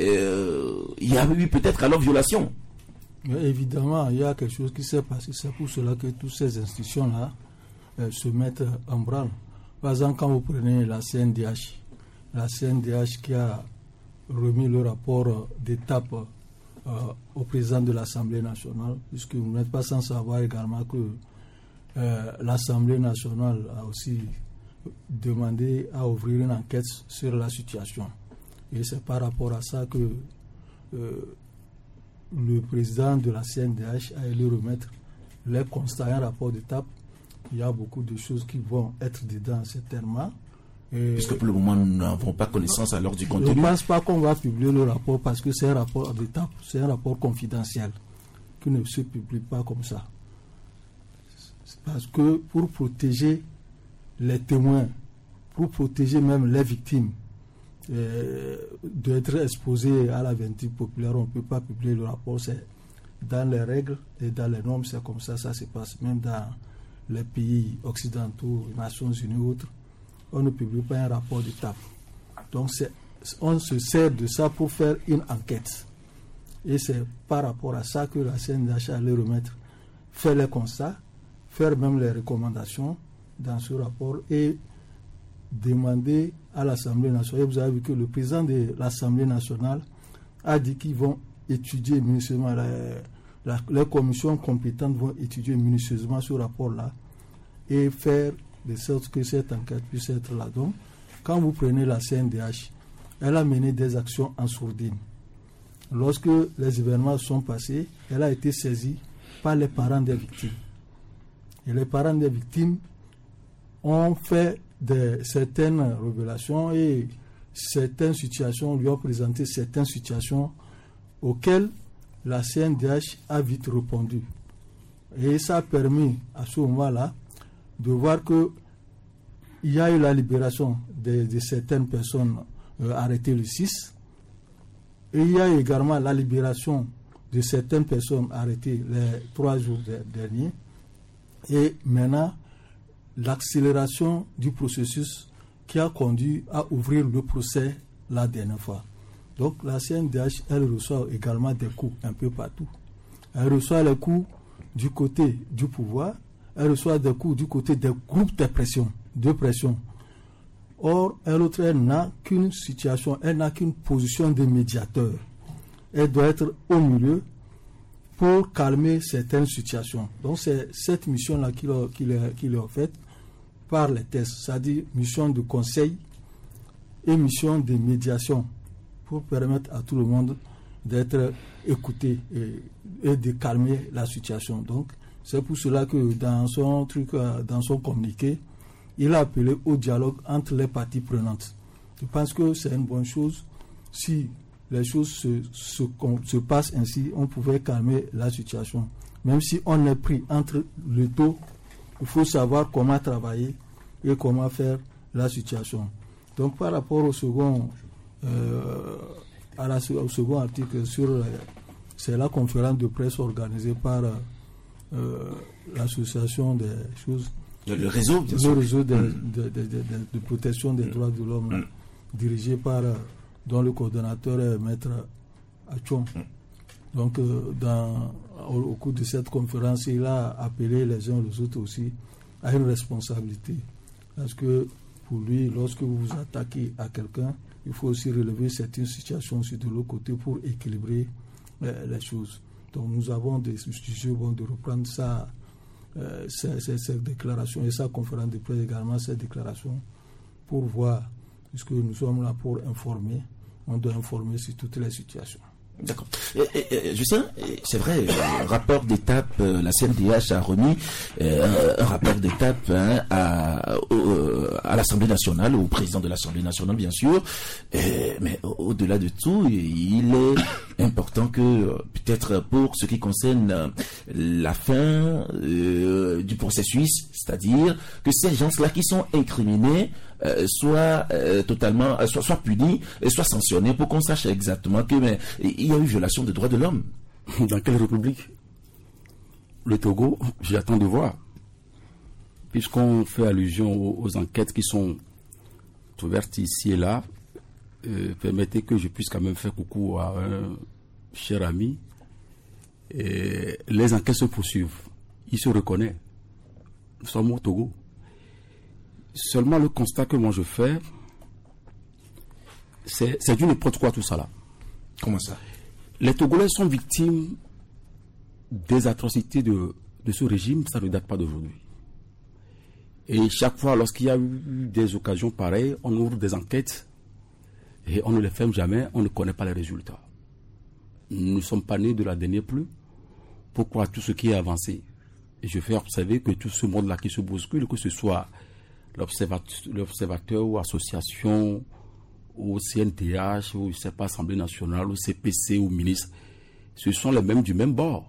S2: il y a eu peut-être alors violation.
S5: Mais évidemment, il y a quelque chose qui s'est passé. C'est pour cela que toutes ces institutions-là se mettent en branle. Par exemple, quand vous prenez la CNDH qui a remis le rapport d'étape au président de l'Assemblée nationale, puisque vous n'êtes pas sans savoir également que l'Assemblée nationale a aussi demandé à ouvrir une enquête sur la situation. Et c'est par rapport à ça que le président de la CNDH a allé remettre les constats, un rapport d'étape. Il y a beaucoup de choses qui vont être dedans certainement.
S2: Puisque pour le moment, nous n'avons pas connaissance alors du contenu.
S5: Je ne pense pas qu'on va publier le rapport parce que c'est un rapport d'étape, c'est un rapport confidentiel qui ne se publie pas comme ça. C'est parce que pour protéger les témoins, pour protéger même les victimes, d'être exposé à la vindicte populaire, on ne peut pas publier le rapport. C'est dans les règles et dans les normes, c'est comme ça se passe. Même dans les pays occidentaux, les Nations Unies ou autres, on ne publie pas un rapport d'étape. Donc on se sert de ça pour faire une enquête. Et c'est par rapport à ça que la CNDH allait remettre, faire les constats, faire même les recommandations dans ce rapport et demander à l'Assemblée nationale. Vous avez vu que le président de l'Assemblée nationale a dit qu'ils vont étudier minutieusement, les commissions compétentes vont étudier minutieusement ce rapport-là et faire de sorte que cette enquête puisse être là. Donc, quand vous prenez la CNDH, elle a mené des actions en sourdine. Lorsque les événements sont passés, elle a été saisie par les parents des victimes. Et les parents des victimes ont fait certaines révélations et certaines situations, lui ont présenté certaines situations auxquelles la CNDH a vite répondu. Et ça a permis à ce moment-là de voir qu'il y a eu la libération de certaines personnes arrêtées le 6 Et il y a également la libération de certaines personnes arrêtées les 3 jours derniers. Et maintenant, l'accélération du processus qui a conduit à ouvrir le procès la dernière fois. Donc la CNDH, elle reçoit également des coups un peu partout. Elle reçoit les coups du côté du pouvoir, elle reçoit des coups du côté des groupes de pression. Or, elle n'a qu'une situation, elle n'a qu'une position de médiateur. Elle doit être au milieu pour calmer certaines situations. Donc c'est cette mission-là qui est faite par les tests, c'est-à-dire mission de conseil et mission de médiation pour permettre à tout le monde d'être écouté et de calmer la situation. Donc c'est pour cela que dans son communiqué, il a appelé au dialogue entre les parties prenantes. Je pense que c'est une bonne chose. Si les choses se passent ainsi, on pouvait calmer la situation. Même si on est pris entre le dos, il faut savoir comment travailler et comment faire la situation. Donc par rapport au second article c'est la conférence de presse organisée par l'association des choses,
S2: le réseau de protection des droits de l'homme, dirigé par dont le coordonnateur est Maître Achon.
S5: Donc au cours de cette conférence, il a appelé les uns les autres aussi à une responsabilité, parce que pour lui, lorsque vous vous attaquez à quelqu'un, il faut aussi relever certaines situations aussi de l'autre côté pour équilibrer les choses. Donc nous avons des sujets de reprendre ça, ces déclarations et sa conférence de presse également, ces déclarations, pour voir, puisque nous sommes là pour informer, on doit informer sur toutes les situations.
S2: D'accord. Je sais, c'est vrai, un rapport d'étape, la CNDH a remis un rapport d'étape à l'Assemblée nationale, au président de l'Assemblée nationale, bien sûr. Mais au-delà de tout, il est important que, peut-être pour ce qui concerne la fin du processus, c'est-à-dire que ces gens-là qui sont incriminés soient totalement, soit punis et soient sanctionnés, pour qu'on sache exactement que il y a eu violation des droits de l'homme.
S3: Dans quelle république? Le Togo, j'attends de voir. Puisqu'on fait allusion aux enquêtes qui sont ouvertes ici et là, permettez que je puisse quand même faire coucou à un cher ami. Et les enquêtes se poursuivent. Il se reconnaît. Nous sommes au Togo. Seulement le constat que moi je fais, c'est du n'importe quoi tout ça là.
S2: Comment ça?
S3: Les Togolais sont victimes des atrocités de ce régime, ça ne date pas d'aujourd'hui. Et chaque fois, lorsqu'il y a eu des occasions pareilles, on ouvre des enquêtes et on ne les ferme jamais, on ne connaît pas les résultats. Nous ne sommes pas nés de la dernière pluie. Pourquoi tout ce qui est avancé? Et je fais observer que tout ce monde-là qui se bouscule, que ce soit l'observateur ou association, ou CNTH, ou je sais pas, Assemblée nationale, ou CPC, ou ministre, ce sont les mêmes du même bord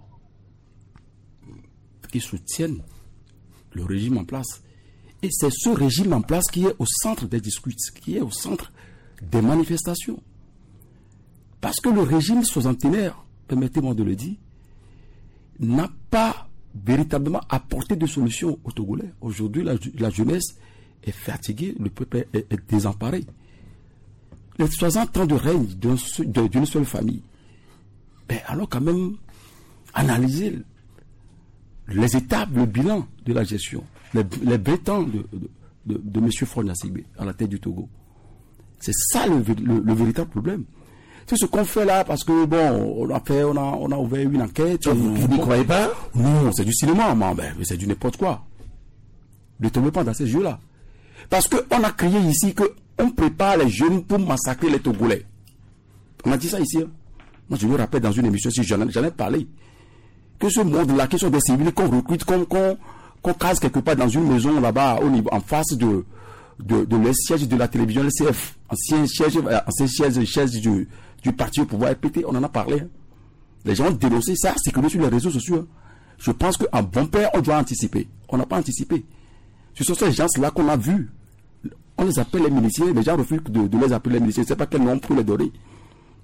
S3: qui soutiennent le régime en place. Et c'est ce régime en place qui est au centre des discussions, qui est au centre des manifestations. Parce que le régime soixantenaire, permettez-moi de le dire, n'a pas véritablement apporté de solution aux Togolais. Aujourd'hui, la jeunesse est fatiguée, le peuple est désemparé. Les 60 ans de règne d'une seule famille, allons quand même analyser les étapes, le bilan de la gestion, les bêtants de M. Faure-Gnassingbé à la tête du Togo. C'est ça le véritable problème. C'est ce qu'on fait là parce que bon, on a ouvert une enquête.
S2: Vous n'y croyez pas?
S3: Non, c'est du cinéma, mais c'est du n'importe quoi. Ne tombez pas dans ces jeux-là. Parce qu'on a crié ici qu'on prépare les jeunes pour massacrer les Togolais. On a dit ça ici. Moi, je me rappelle dans une émission, si j'en ai parlé, que ce monde-là, qui sont des civils qu'on recrute, qu'on case quelque part dans une maison là-bas, en face de le siège de la télévision LCF, ancien siège du parti au pouvoir RPT, on en a parlé. Les gens ont dénoncé ça, c'est que sur les réseaux sociaux. Je pense qu'en bon père, on doit anticiper. On n'a pas anticipé. Ce sont ces gens-là qu'on a vus. On les appelle les miliciens, les gens refusent de les appeler les miliciens. Je ne sais pas quel nom pour les donner.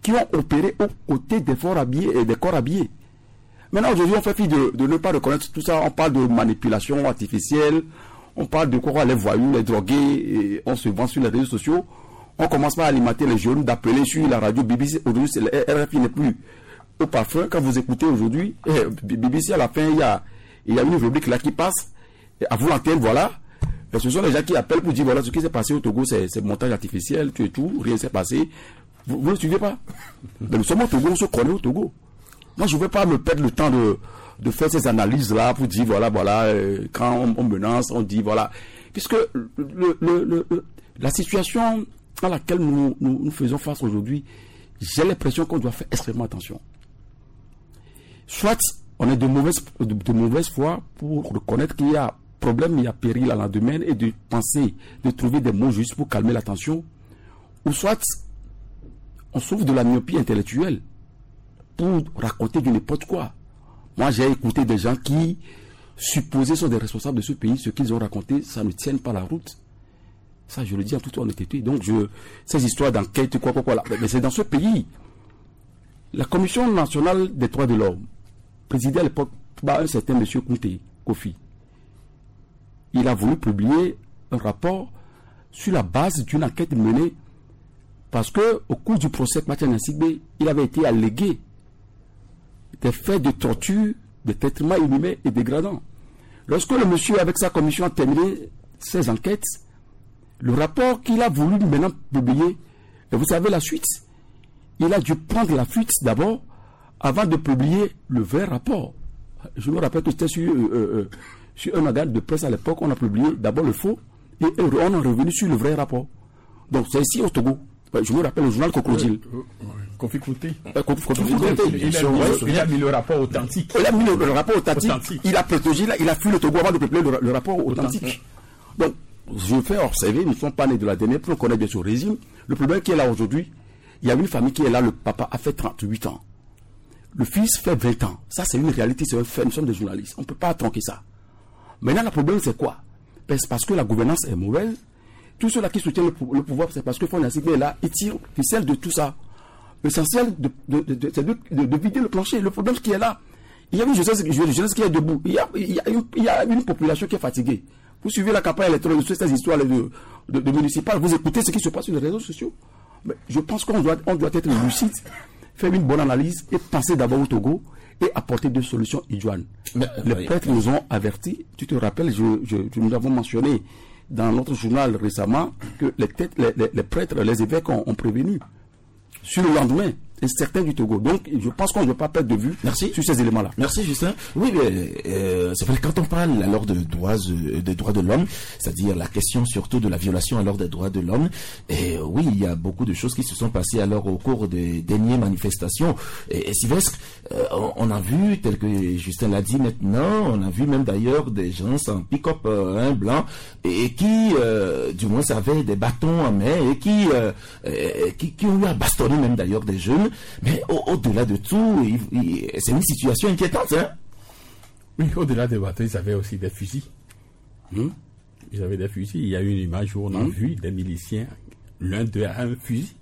S8: qui ont opéré aux côtés des forts habillés et des corps habillés. Maintenant, aujourd'hui, on fait fi de ne pas reconnaître tout ça. On parle de manipulation artificielle, on parle de quoi les voyous, les drogués, et on se vend sur les réseaux sociaux. On commence pas à alimenter les jeunes, d'appeler sur la radio BBC. Aujourd'hui, RFI n'est plus au parfum. Quand vous écoutez aujourd'hui, BBC à la fin, il y a une rubrique là qui passe. À vous l'antenne, voilà. Et ce sont les gens qui appellent pour dire voilà ce qui s'est passé au Togo, c'est montage artificiel, tu es tout, rien s'est passé. Vous ne suivez pas? Mais nous sommes au Togo, on se connaît au Togo. Moi, je ne veux pas me perdre le temps de faire ces analyses-là pour dire, voilà, quand on menace, on dit, voilà. Puisque la situation à laquelle nous faisons face aujourd'hui, j'ai l'impression qu'on doit faire extrêmement attention. Soit on est de mauvaise foi pour reconnaître qu'il y a problème, il y a péril à la domaine et de penser, de trouver des mots justes pour calmer la tension. Ou soit on souffre de la myopie intellectuelle pour raconter du n'importe quoi. Moi, j'ai écouté des gens qui, supposés sont des responsables de ce pays, ce qu'ils ont raconté, ça ne tient pas la route. Ça, je le dis en toute honnêteté. Donc, ces histoires d'enquête, quoi, là. Mais c'est dans ce pays. La Commission nationale des droits de l'homme, présidée à l'époque par un certain monsieur Kofi, il a voulu publier un rapport sur la base d'une enquête menée parce que au cours du procès Mathieu Sigbe, il avait été allégué des faits de torture, de traitements inhumains et dégradants. Lorsque le monsieur, avec sa commission, a terminé ses enquêtes, le rapport qu'il a voulu maintenant publier, et vous savez la suite, il a dû prendre la fuite d'abord avant de publier le vrai rapport. Je me rappelle que c'était sur un organe de presse à l'époque, on a publié d'abord le faux et on est revenu sur le vrai rapport. Donc c'est ici au Togo. Je me rappelle le journal Crocodile.
S7: Kofi Kouté.
S8: Il
S7: a mis le rapport authentique.
S8: Il a mis le rapport authentique. Il a protégé, il a fui le Togo avant de publier le rapport authentique. Donc, je fais observer, nous ne sommes pas nés de la dernière, pour connaître bien ce régime. Le problème qui est là aujourd'hui, il y a une famille qui est là, le papa a fait 38 ans. Le fils fait 20 ans. Ça, c'est une réalité, c'est un fait, nous sommes des journalistes. On ne peut pas tronquer ça. Maintenant, le problème, c'est quoi? C'est parce que la gouvernance est mauvaise. Tous ceux-là qui soutiennent le pouvoir, c'est parce que Fon Yasigbe est là, il tire ficelle de tout ça. L'essentiel, c'est de vider le plancher. Le problème qui est là, il y a une jeunesse qui est debout. Il y a une population qui est fatiguée. Vous suivez la campagne électorale de ces histoires de municipales, vous écoutez ce qui se passe sur les réseaux sociaux. Mais je pense qu'on doit être lucide, faire une bonne analyse et penser d'abord au Togo et apporter des solutions idoines. Les prêtres nous ont avertis. Tu te rappelles, nous avons mentionné dans notre journal récemment que les prêtres, les évêques ont prévenu sur le lendemain. Et certains du Togo. Donc, je pense qu'on ne doit pas perdre de vue sur ces éléments-là.
S2: Merci, Justin. Oui, mais c'est vrai, quand on parle alors de droits de l'homme, c'est-à-dire la question surtout de la violation alors des droits de l'homme, et oui, il y a beaucoup de choses qui se sont passées alors au cours des dernières manifestations. Et Sylvestre, on a vu, tel que Justin l'a dit maintenant, on a vu même d'ailleurs des gens en pick-up blanc, et qui, du moins, avaient des bâtons en main, et qui ont eu à bastonner même d'ailleurs des jeunes. Mais au-delà de tout, c'est une situation inquiétante, hein?
S7: Oui, au-delà des bâtons, ils avaient aussi des fusils. Ils avaient des fusils. Il y a eu une image où on a vu des miliciens, l'un d'eux a un fusil.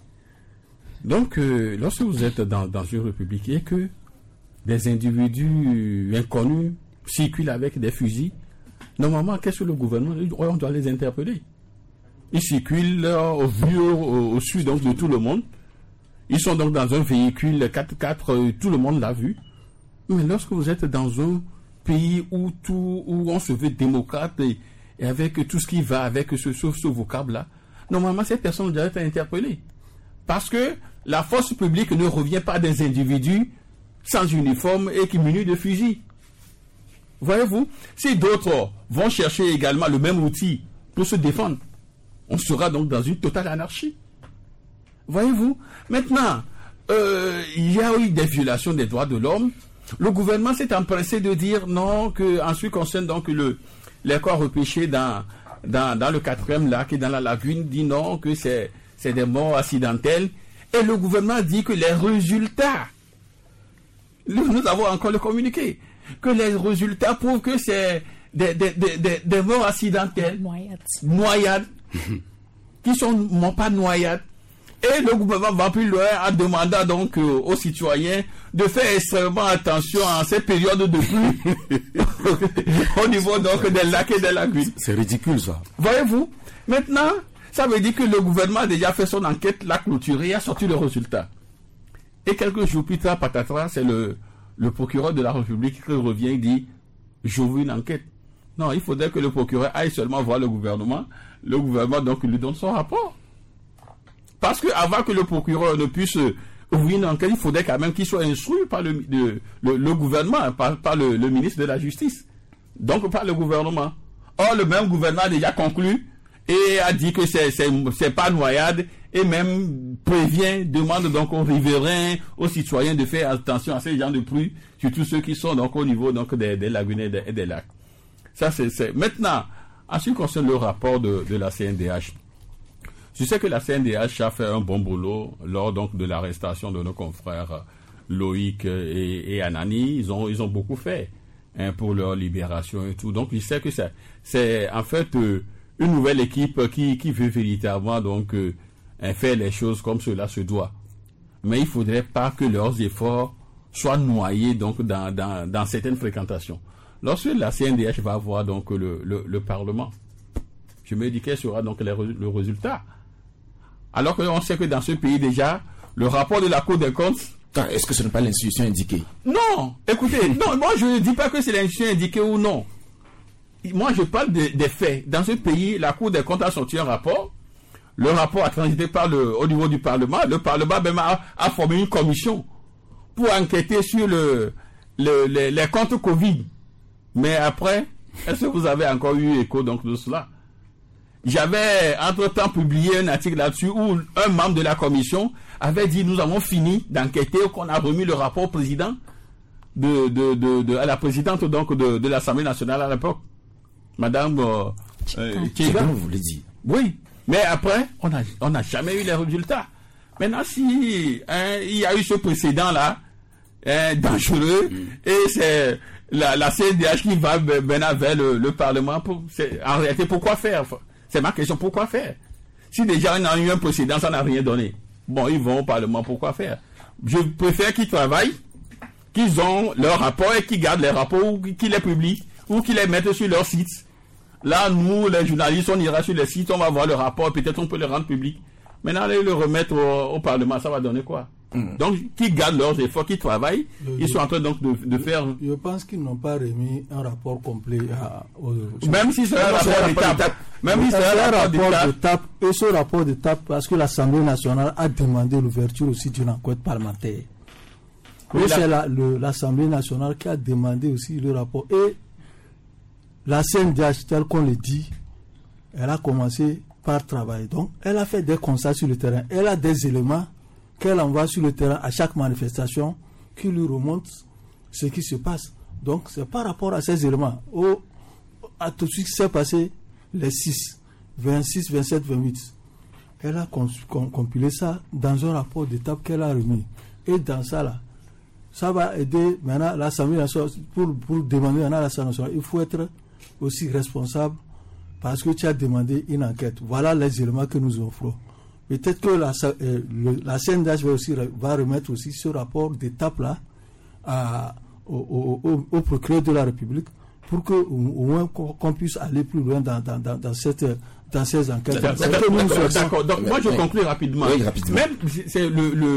S7: Donc, lorsque vous êtes dans une république et que des individus inconnus circulent avec des fusils, normalement, qu'est-ce que le gouvernement dit? On doit les interpeller. Ils circulent au sud donc, de tout le monde. Ils sont donc dans un véhicule 4x4, tout le monde l'a vu. Mais lorsque vous êtes dans un pays où on se veut démocrate et avec tout ce qui va avec ce vocable-là, normalement cette personne doit être interpellée. Parce que la force publique ne revient pas des individus sans uniforme et qui munissent de fusils. Voyez-vous, si d'autres vont chercher également le même outil pour se défendre, on sera donc dans une totale anarchie. Voyez-vous, maintenant, il y a eu des violations des droits de l'homme. Le gouvernement s'est empressé de dire non, que en ce qui concerne donc les corps repêchés dans le 4e lac et dans la lagune, dit non, que c'est des morts accidentelles. Et le gouvernement dit que les résultats, nous avons encore le communiqué, que les résultats prouvent que c'est des morts accidentelles, noyades, qui sont pas noyades. Et le gouvernement va plus loin en demandant donc aux citoyens de faire extrêmement attention à ces périodes de pluie au niveau donc des lacs et des lagunes.
S2: C'est ridicule ça.
S7: Voyez-vous? Maintenant, ça veut dire que le gouvernement a déjà fait son enquête, l'a clôturée et a sorti le résultat. Et quelques jours plus tard, patatras, c'est le procureur de la République qui revient et dit « j'ouvre une enquête ». Non, il faudrait que le procureur aille seulement voir le gouvernement donc lui donne son rapport. Parce que avant que le procureur ne puisse ouvrir une enquête, il faudrait quand même qu'il soit instruit par le gouvernement, par le ministre de la Justice. Donc par le gouvernement. Or, le même gouvernement a déjà conclu et a dit que c'est pas noyade et même prévient, demande donc aux riverains, aux citoyens de faire attention à ces gens de pluie, surtout ceux qui sont donc au niveau donc des lagunes et des lacs. Ça c'est maintenant, en ce qui concerne le rapport de la CNDH. Je sais que la CNDH a fait un bon boulot lors donc de l'arrestation de nos confrères Loïc et Anani. Ils ont beaucoup fait pour leur libération et tout. Donc je sais que c'est en fait une nouvelle équipe qui veut véritablement donc faire les choses comme cela se doit. Mais il faudrait pas que leurs efforts soient noyés donc dans certaines fréquentations. Lorsque la CNDH va voir donc le Parlement, je me dis quel sera donc le résultat. Alors qu'on sait que dans ce pays déjà, le rapport de la Cour des comptes...
S2: Est-ce que ce n'est pas l'institution indiquée?
S7: Non, écoutez, non, moi je ne dis pas que c'est l'institution indiquée ou non. Moi je parle des faits. Dans ce pays, la Cour des comptes a sorti un rapport. Le rapport a transité au niveau du Parlement. Le Parlement même a formé une commission pour enquêter sur les comptes Covid. Mais après, est-ce que vous avez encore eu écho donc de cela? J'avais entre-temps publié un article là-dessus où un membre de la commission avait dit nous avons fini d'enquêter, qu'on a remis le rapport au président à la présidente donc de l'Assemblée nationale à l'époque, Madame Tchega.
S2: Vous l'avez dit.
S7: Oui, mais après on n'a jamais eu les résultats. Maintenant si il y a eu ce précédent là dangereux et c'est la CNDH qui va maintenant vers le Parlement en réalité pourquoi faire? C'est ma question, pourquoi faire? Si déjà on a eu un précédent, ça n'a rien donné. Bon, ils vont au Parlement, pourquoi faire? Je préfère qu'ils travaillent, qu'ils ont leur rapport et qu'ils gardent les rapports ou qu'ils les publient ou qu'ils les mettent sur leur site. Là, nous, les journalistes, on ira sur les sites, on va voir le rapport, peut-être on peut le rendre public. Maintenant, aller le remettre au Parlement, ça va donner quoi? Donc, qu'ils gardent leurs efforts, qu'ils travaillent, ils sont en train donc de faire...
S5: Je pense qu'ils n'ont pas remis un rapport complet
S7: même si c'est un rapport d'étape. Même si c'est un rapport d'étape.
S5: Et ce rapport d'étape, parce que l'Assemblée nationale a demandé l'ouverture aussi d'une enquête parlementaire. Oui, c'est l'Assemblée nationale qui a demandé aussi le rapport. Et la CNDH, tel qu'on le dit, elle a commencé par travailler. Donc, elle a fait des constats sur le terrain. Elle a des éléments qu'elle envoie sur le terrain à chaque manifestation qui lui remonte ce qui se passe. Donc, c'est par rapport à ces éléments à tout ce qui s'est passé les 6, 26, 27, 28. Elle a compilé ça dans un rapport d'étape qu'elle a remis. Et dans ça, là, ça va aider maintenant l'Assemblée nationale pour demander à l'Assemblée nationale. Il faut être aussi responsable parce que tu as demandé une enquête. Voilà les éléments que nous offrons. Peut-être que la CNDH va remettre aussi ce rapport d'étape-là au procureur de la République pour qu'au moins qu'on puisse aller plus loin dans ces enquêtes.
S7: D'accord. Donc, moi, je conclue rapidement.
S2: Oui, rapidement.
S7: Même c'est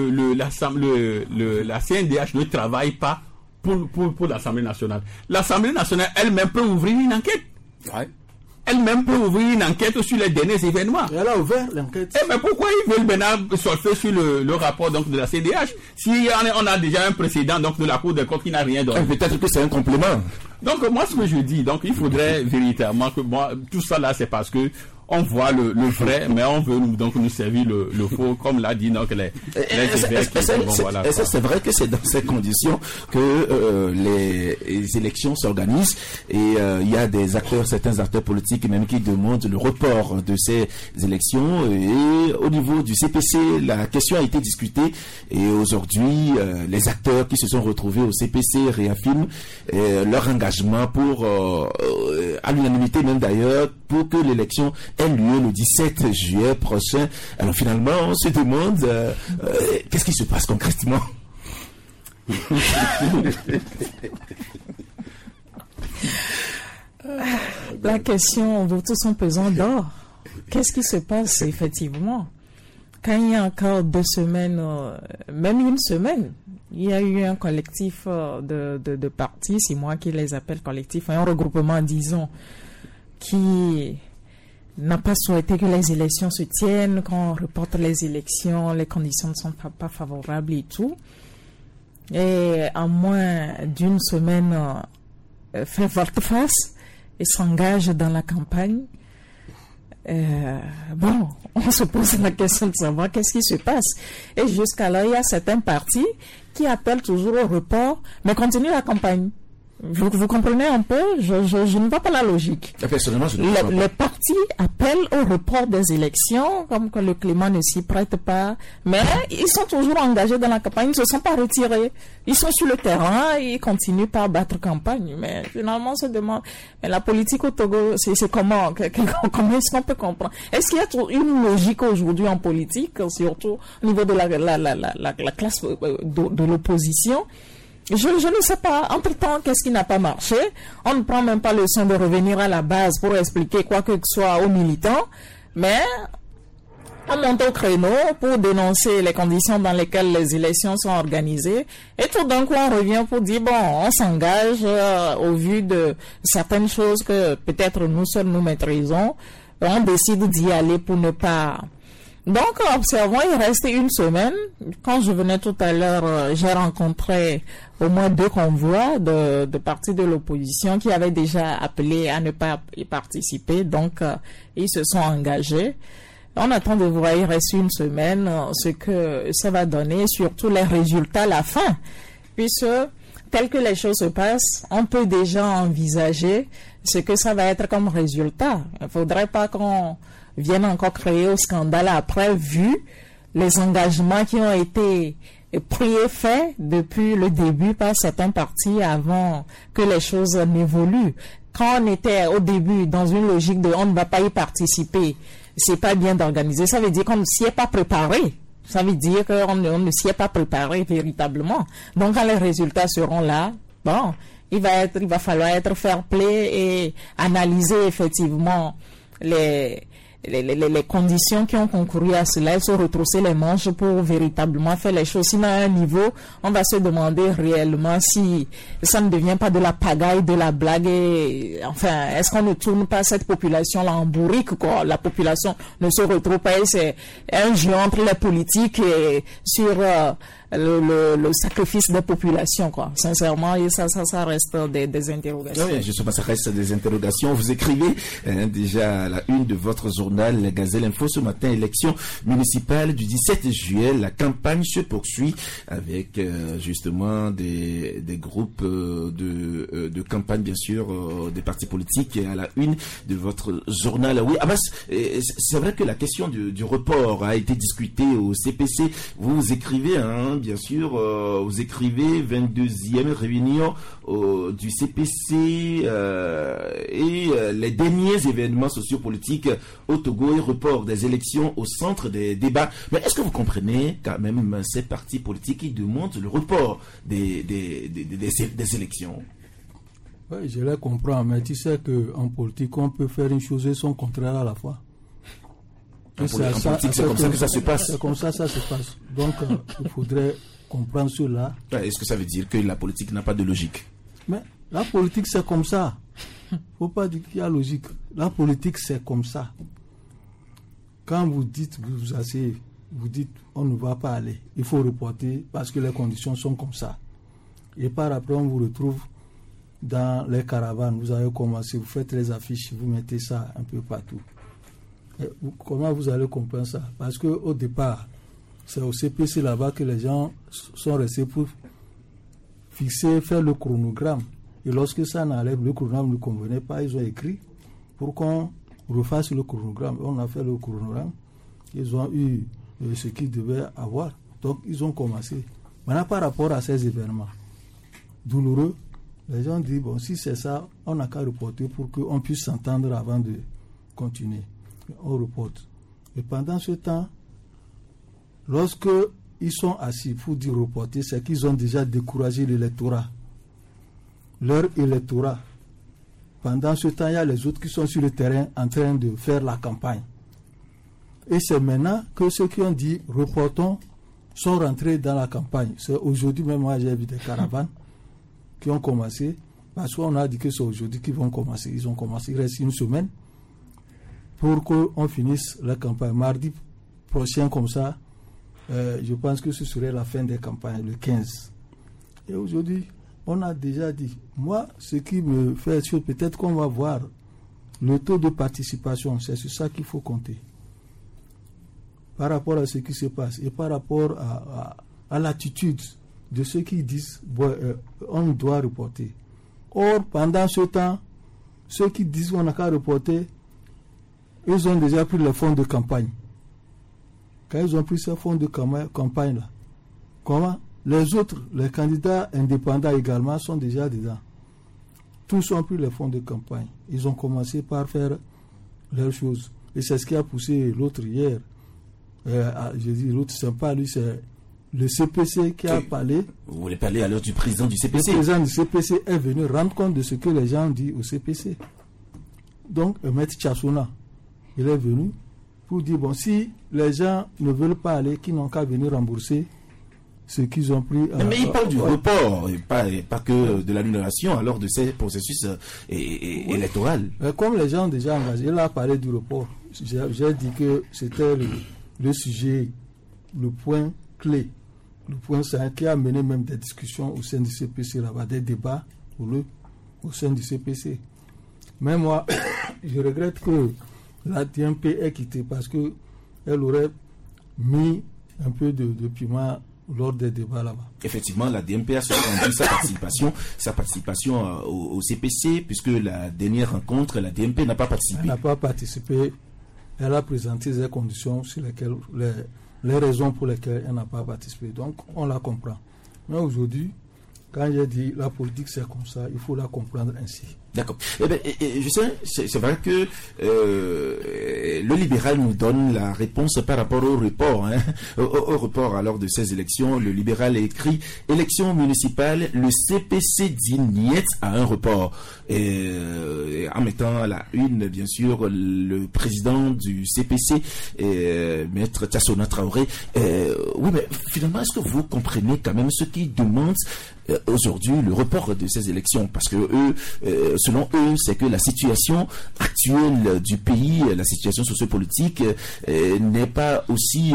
S7: la CNDH ne travaille pas pour l'Assemblée nationale. L'Assemblée nationale elle-même peut ouvrir une enquête.
S2: Ouais.
S7: Elle-même peut ouvrir une enquête sur les derniers événements.
S5: Elle a ouvert l'enquête.
S7: Mais pourquoi ils veulent maintenant surfer sur le rapport donc, de la CNDH si on a déjà un précédent donc, de la Cour des comptes qui n'a rien donné?
S2: Peut-être que c'est un complément.
S7: Donc moi ce que je dis, donc il faudrait véritablement que tout ça là c'est parce que on voit le vrai, mais on veut donc nous servir le faux, comme l'a dit donc les
S2: c'est vrai que c'est dans ces conditions que les élections s'organisent et il y a certains acteurs politiques même qui demandent le report de ces élections et au niveau du CPC, la question a été discutée et aujourd'hui les acteurs qui se sont retrouvés au CPC réaffirment leur engagement pour à l'unanimité même d'ailleurs pour que l'élection ait lieu le 17 juillet prochain. Alors finalement, on se demande qu'est-ce qui se passe concrètement?
S6: La question vaut tout son pesant d'or. Qu'est-ce qui se passe effectivement? Quand il y a encore 2 semaines, même 1 semaine, il y a eu un collectif de partis, c'est moi qui les appelle collectifs, un regroupement, disons, qui n'a pas souhaité que les élections se tiennent, qu'on reporte les élections, les conditions ne sont pas favorables et tout. Et en moins d'1 semaine, fait volte-face et s'engage dans la campagne. Bon, on se pose la question de savoir qu'est-ce qui se passe. Et jusqu'à là, il y a certains partis qui appellent toujours au report, mais continuent la campagne. Vous comprenez un peu? Je ne vois pas la logique.
S2: Personnellement,
S6: les partis appellent au report des élections, comme que le climat ne s'y prête pas, mais ils sont toujours engagés dans la campagne, ils ne se sont pas retirés. Ils sont sur le terrain, ils continuent par battre campagne. Mais finalement, on se demande, mais la politique au Togo, c'est comment? Comment est-ce qu'on peut comprendre? Est-ce qu'il y a une logique aujourd'hui en politique, surtout au niveau de la classe de l'opposition? Je ne sais pas. Entre-temps, qu'est-ce qui n'a pas marché? On ne prend même pas le soin de revenir à la base pour expliquer quoi que ce soit aux militants, mais on monte au créneau pour dénoncer les conditions dans lesquelles les élections sont organisées. Et tout d'un coup, on revient pour dire, bon, on s'engage au vu de certaines choses que peut-être nous seuls nous maîtrisons. On décide d'y aller pour ne pas... Donc, observons, il restait 1 semaine. Quand je venais tout à l'heure, j'ai rencontré au moins 2 convois de partis de l'opposition qui avaient déjà appelé à ne pas y participer. Donc, ils se sont engagés. On attend de voir, il reste 1 semaine, ce que ça va donner, surtout les résultats à la fin. Puisque, tel que les choses se passent, on peut déjà envisager ce que ça va être comme résultat. Il ne faudrait pas qu'on viennent encore créer au scandale après, vu les engagements qui ont été pris et faits depuis le début par certains partis avant que les choses n'évoluent. Quand on était au début dans une logique de on ne va pas y participer, c'est pas bien d'organiser, ça veut dire qu'on ne s'y est pas préparé. Ça veut dire qu'on ne s'y est pas préparé véritablement. Donc quand les résultats seront là, bon, il va falloir être fair play et analyser effectivement les conditions qui ont concouru à cela, il faut retrousser les manches pour véritablement faire les choses. Sinon, à un niveau, on va se demander réellement si ça ne devient pas de la pagaille, de la blague. Et, enfin, est-ce qu'on ne tourne pas cette population-là en bourrique, quoi? La population ne se retrouve pas. C'est un jeu entre les politiques et sur le sacrifice des populations, quoi. Sincèrement, et ça reste des interrogations.
S2: Oui, justement, ça reste des interrogations. Vous écrivez déjà à la une de votre journal, la Gazelle Info, ce matin, élection municipale du 17 juillet. La campagne se poursuit avec justement des groupes de campagne, bien sûr, des partis politiques à la une de votre journal. Oui, Abbas, c'est vrai que la question du report a été discutée au CPC. Vous écrivez, bien sûr, vous écrivez 22e réunion du CPC et les derniers événements sociopolitiques au Togo et report des élections au centre des débats. Mais est-ce que vous comprenez quand même ces partis politiques qui demandent le report des élections?
S5: Oui, je les comprends, mais tu sais qu'en politique, on peut faire une chose et son contraire à la fois.
S2: En politique, c'est comme ça que ça se passe.
S5: C'est comme ça se passe. Donc, il faudrait comprendre cela.
S2: Est-ce que ça veut dire que la politique n'a pas de logique?
S5: Mais la politique, c'est comme ça. Il ne faut pas dire qu'il y a logique. La politique, c'est comme ça. Quand vous dites, vous asseyez, vous dites, on ne va pas aller. Il faut reporter parce que les conditions sont comme ça. Et par après, on vous retrouve dans les caravanes. Vous avez commencé, vous faites les affiches, vous mettez ça un peu partout. Et comment vous allez comprendre ça? Parce qu'au départ, c'est au CPC là-bas que les gens sont restés pour fixer, faire le chronogramme. Et lorsque ça n'enlève, le chronogramme ne convenait pas, ils ont écrit pour qu'on refasse le chronogramme. On a fait le chronogramme. Ils ont eu ce qu'ils devaient avoir. Donc, ils ont commencé. Maintenant, par rapport à ces événements douloureux, les gens disent, bon, si c'est ça, on n'a qu'à reporter pour qu'on puisse s'entendre avant de continuer. On reporte. Et pendant ce temps, lorsque ils sont assis pour dire reporter, c'est qu'ils ont déjà découragé l'électorat. Leur électorat. Pendant ce temps, il y a les autres qui sont sur le terrain en train de faire la campagne. Et c'est maintenant que ceux qui ont dit reportons sont rentrés dans la campagne. C'est aujourd'hui même, moi j'ai vu des caravanes qui ont commencé. Parce qu'on a dit que c'est aujourd'hui qu'ils vont commencer. Ils ont commencé, il reste une semaine pour qu'on finisse la campagne. Mardi prochain, comme ça, je pense que ce serait la fin des campagnes, le 15. Et aujourd'hui, on a déjà dit, moi, ce qui me fait sûr, peut-être qu'on va voir le taux de participation, c'est sur ça qu'il faut compter. Par rapport à ce qui se passe et par rapport à l'attitude de ceux qui disent on doit reporter. Or, pendant ce temps, ceux qui disent qu'on n'a qu'à reporter, ils ont déjà pris le fonds de campagne. Quand ils ont pris ce fonds de campagne-là, comment les autres, les candidats indépendants également, sont déjà dedans. Tous ont pris les fonds de campagne. Ils ont commencé par faire leurs choses. Et c'est ce qui a poussé l'autre hier. Je dis l'autre sympa, lui, c'est le CPC qui a parlé.
S2: Vous voulez parler alors du président du CPC?
S5: Le président du CPC est venu rendre compte de ce que les gens disent au CPC. Donc, Maître Tchassouna, il est venu pour dire, bon, si les gens ne veulent pas aller, qu'ils n'ont qu'à venir rembourser ce qu'ils ont pris.
S2: Mais il parle du report, pas que de l'annulation alors de ces processus électoraux.
S5: Comme les gens ont déjà engagé, il a parlé du report. J'ai dit que c'était le sujet, le point clé, le point qui a mené même des discussions au sein du CPC, là-bas, des débats au sein du CPC. Mais moi, je regrette que la DMP ait quitté parce qu'elle aurait mis un peu de piment lors des débats là-bas.
S2: Effectivement, la DMP a suspendu sa participation au CPC, puisque la dernière rencontre, la DMP n'a pas participé.
S5: Elle n'a pas participé. Elle a présenté des conditions sur lesquelles, les raisons pour lesquelles elle n'a pas participé. Donc, on la comprend. Mais aujourd'hui, quand j'ai dit la politique c'est comme ça, il faut la comprendre ainsi.
S2: D'accord. Eh bien, je sais, c'est vrai que le libéral nous donne la réponse par rapport au report. Au report alors de ces élections, le libéral a écrit « Élections municipales, le CPC dit niet à un report ». En mettant à la une, bien sûr, le président du CPC, Maître Tchassouna Traoré. Oui, mais finalement, est-ce que vous comprenez quand même ce qui demandent aujourd'hui le report de ces élections? Parce que eux, selon eux, c'est que la situation actuelle du pays, la situation sociopolitique n'est pas aussi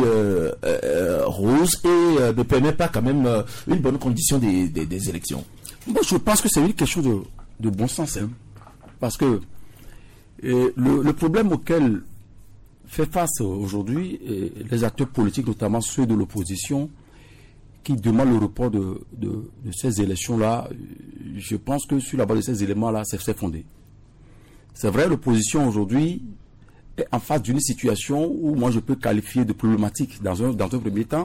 S2: rose et ne permet pas quand même une bonne condition des élections.
S3: Moi, je pense que c'est une question de bon sens, parce que le problème auquel fait face aujourd'hui les acteurs politiques, notamment ceux de l'opposition, qui demandent le report de ces élections-là, je pense que sur la base de ces éléments-là, c'est fondé. C'est vrai, l'opposition aujourd'hui est en face d'une situation où moi je peux qualifier de problématique dans un premier temps,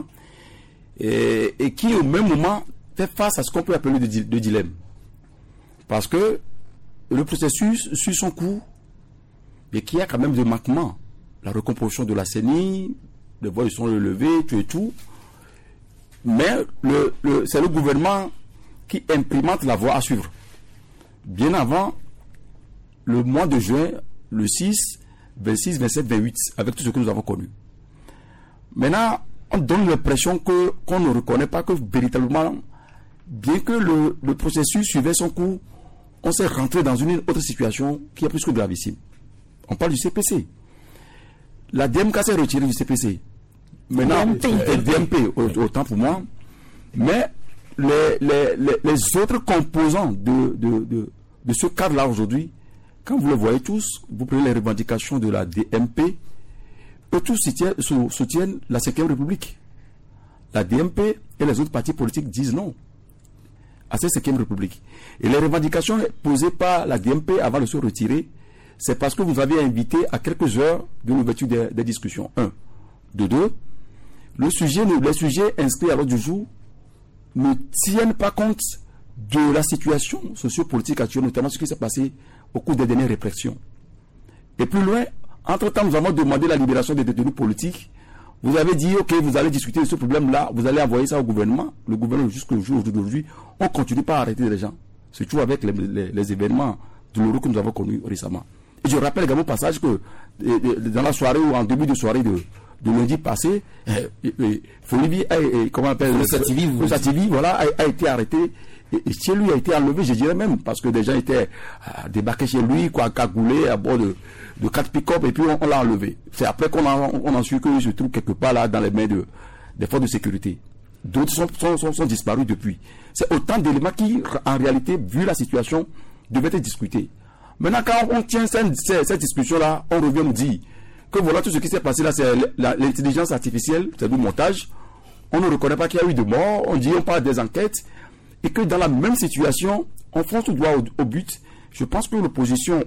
S3: et qui au même moment fait face à ce qu'on peut appeler de dilemme. Parce que le processus suit son cours, mais qu'il y a quand même des manquements. La recomposition de la CENI, les voix sont levées, tout. Mais c'est le gouvernement qui imprimente la voie à suivre. Bien avant le mois de juin, le 6, 26, 27, 28, avec tout ce que nous avons connu. Maintenant, on donne l'impression qu'on ne reconnaît pas que véritablement, bien que le processus suivait son cours, on s'est rentré dans une autre situation qui est plus que gravissime. On parle du CPC. La DMK s'est retirée du CPC. Maintenant, DMP, autant pour moi. Mais les autres composants de ce cadre-là aujourd'hui, quand vous le voyez tous, vous prenez les revendications de la DMP, eux tous soutiennent la 5e République. La DMP et les autres partis politiques disent non à cette 5e République. Et les revendications posées par la DMP avant de se retirer, c'est parce que vous avez invité à quelques heures de l'ouverture des discussions. 1. De 2, les sujets inscrits à l'ordre du jour ne tiennent pas compte de la situation sociopolitique actuelle, notamment ce qui s'est passé au cours des dernières répressions. Et plus loin,
S8: Entre-temps, nous avons demandé la libération des détenus politiques. Vous avez dit, ok, vous allez discuter de ce problème-là, vous allez envoyer ça au gouvernement. Le gouvernement, jusqu'au jour d'aujourd'hui, on continue pas à arrêter les gens. Surtout avec les événements douloureux que nous avons connus récemment. Et je rappelle également au passage que dans la soirée ou en début de soirée de lundi passé, Folibi, comment on appelle, Sativi, voilà, a été arrêté. Et chez lui a été enlevé, je dirais même, parce que des gens étaient débarqués chez lui, quoi, cagoulés à bord de 4 pick-up, et puis on l'a enlevé. C'est après qu'on a su qu'il se trouve quelque part là dans les mains des forces de sécurité. D'autres sont disparus depuis. C'est autant d'éléments qui, en réalité, vu la situation, devaient être discutés. Maintenant, quand on tient cette discussion-là, on revient nous dire que voilà, tout ce qui s'est passé là, c'est l'intelligence artificielle, c'est du montage. On ne reconnaît pas qu'il y a eu de morts, on parle des enquêtes. Et que dans la même situation, on fonce tout droit au but. Je pense que l'opposition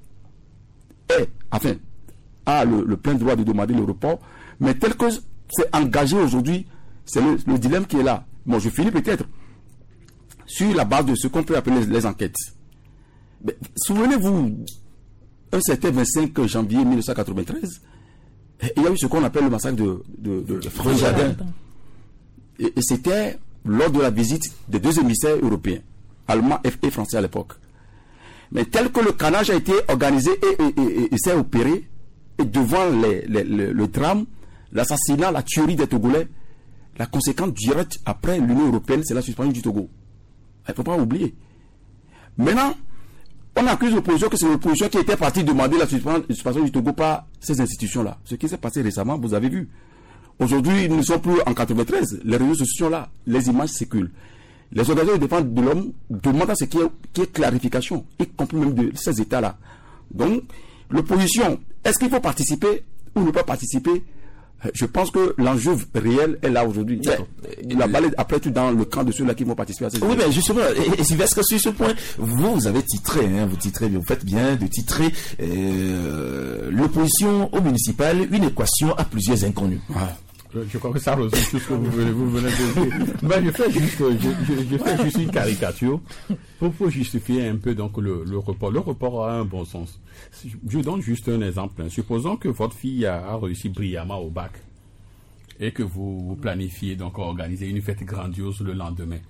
S8: a le plein droit de demander le report, mais tel que c'est engagé aujourd'hui, c'est le dilemme qui est là. Bon, je finis peut-être sur la base de ce qu'on peut appeler les enquêtes. Mais, souvenez-vous, un certain 25 janvier 1993, il y a eu ce qu'on appelle le massacre de Frejadin. Et c'était lors de la visite des 2 émissaires européens, allemands et français à l'époque. Mais tel que le carnage a été organisé et s'est opéré, et devant le drame, l'assassinat, la tuerie des Togolais, la conséquence directe après l'Union européenne, c'est la suspension du Togo. Il ne faut pas oublier. Maintenant, on accuse l'opposition que c'est l'opposition qui était partie demander la suspension du Togo par ces institutions-là. Ce qui s'est passé récemment, vous avez vu. Aujourd'hui, nous ne sommes plus en 93. Les réseaux sociaux sont là. Les images circulent. Les organisations de défense de l'homme demandent à ce qu'il y ait clarification, y compris même de ces États-là. Donc, l'opposition, est-ce qu'il faut participer ou ne pas participer? Je pense que l'enjeu réel est là aujourd'hui. La balle est après tout dans le camp de ceux-là qui vont participer à ces
S2: Oui, mais justement, et Sylvestre, sur ce point, vous avez titré, vous faites bien de titrer l'opposition au municipal, une équation à plusieurs inconnus.
S7: Ah. Je crois que ça rejoint tout ce que vous venez de dire. Ben, je fais juste une caricature pour justifier un peu donc le report. Le report a un bon sens. Je donne juste un exemple. Supposons que votre fille a réussi brillamment au bac et que vous planifiez donc organiser une fête grandiose le lendemain.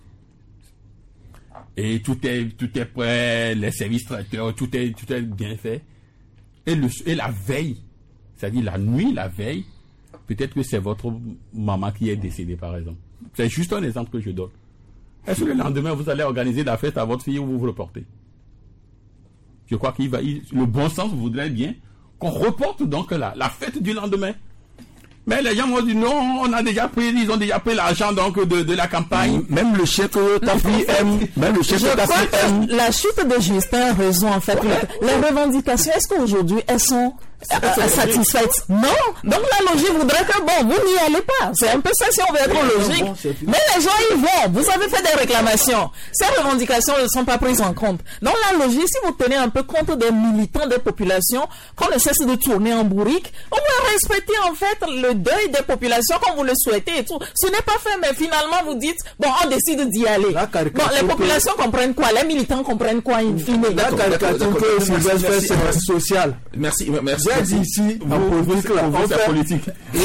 S7: Et tout est prêt, les services traiteurs, tout est bien fait. Et la veille, c'est-à-dire la nuit, la veille, peut-être que c'est votre maman qui est décédée, par exemple. C'est juste un exemple que je donne. Est-ce que le lendemain, vous allez organiser la fête à votre fille ou vous reportez? Je crois le bon sens voudrait bien qu'on reporte donc la fête du lendemain. Mais les gens m'ont dit non, ils ont déjà pris l'argent donc de la campagne.
S2: Même le chèque ta fille aime.
S6: La chute de Justin a raison en fait. Les revendications, est-ce qu'aujourd'hui elles sont satisfaites? Non. Donc la logique voudrait que vous n'y allez pas. C'est un peu ça si on veut être logique. Mais les gens y vont. Vous avez fait des réclamations. Ces revendications ne sont pas prises en compte. Donc la logique, si vous tenez un peu compte des militants des populations, qu'on ne cesse de tourner en bourrique, on va respecter en fait le deuil des populations comme vous le souhaitez et tout. Ce n'est pas fait, mais finalement vous dites, on décide d'y aller. Les populations comprennent quoi? Les militants comprennent quoi in fine?
S5: La caricature que Sylvestre fait, c'est social.
S2: Merci.
S5: J'ai dit ici, en politique, on fait politique.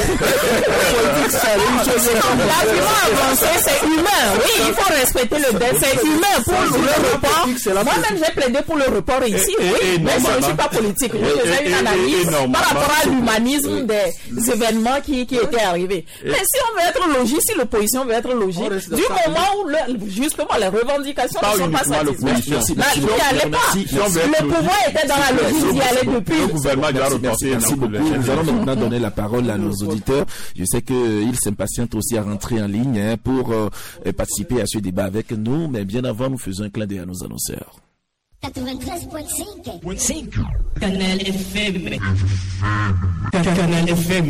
S6: L'argument avancé, c'est humain. Oui, il faut respecter le deuil. C'est humain pour le report. Moi-même, j'ai plaidé pour le report ici, oui. Mais je ne suis pas politique. Je faisais une analyse par rapport à l'humanisme des événements qui étaient arrivés. Mais si on veut être logique, si l'opposition veut être logique, du moment où justement les revendications ne sont pas satisfaites, là, il n'y allait pas. Le pouvoir était dans la logique d'y aller depuis.
S2: Merci beaucoup. Nous allons maintenant donner la parole à nos auditeurs. Je sais qu'ils s'impatientent aussi à rentrer en ligne pour participer à ce débat avec nous, mais bien avant, nous faisons un clin d'œil à nos annonceurs.
S9: 93.5 Canal FM. Canal FM.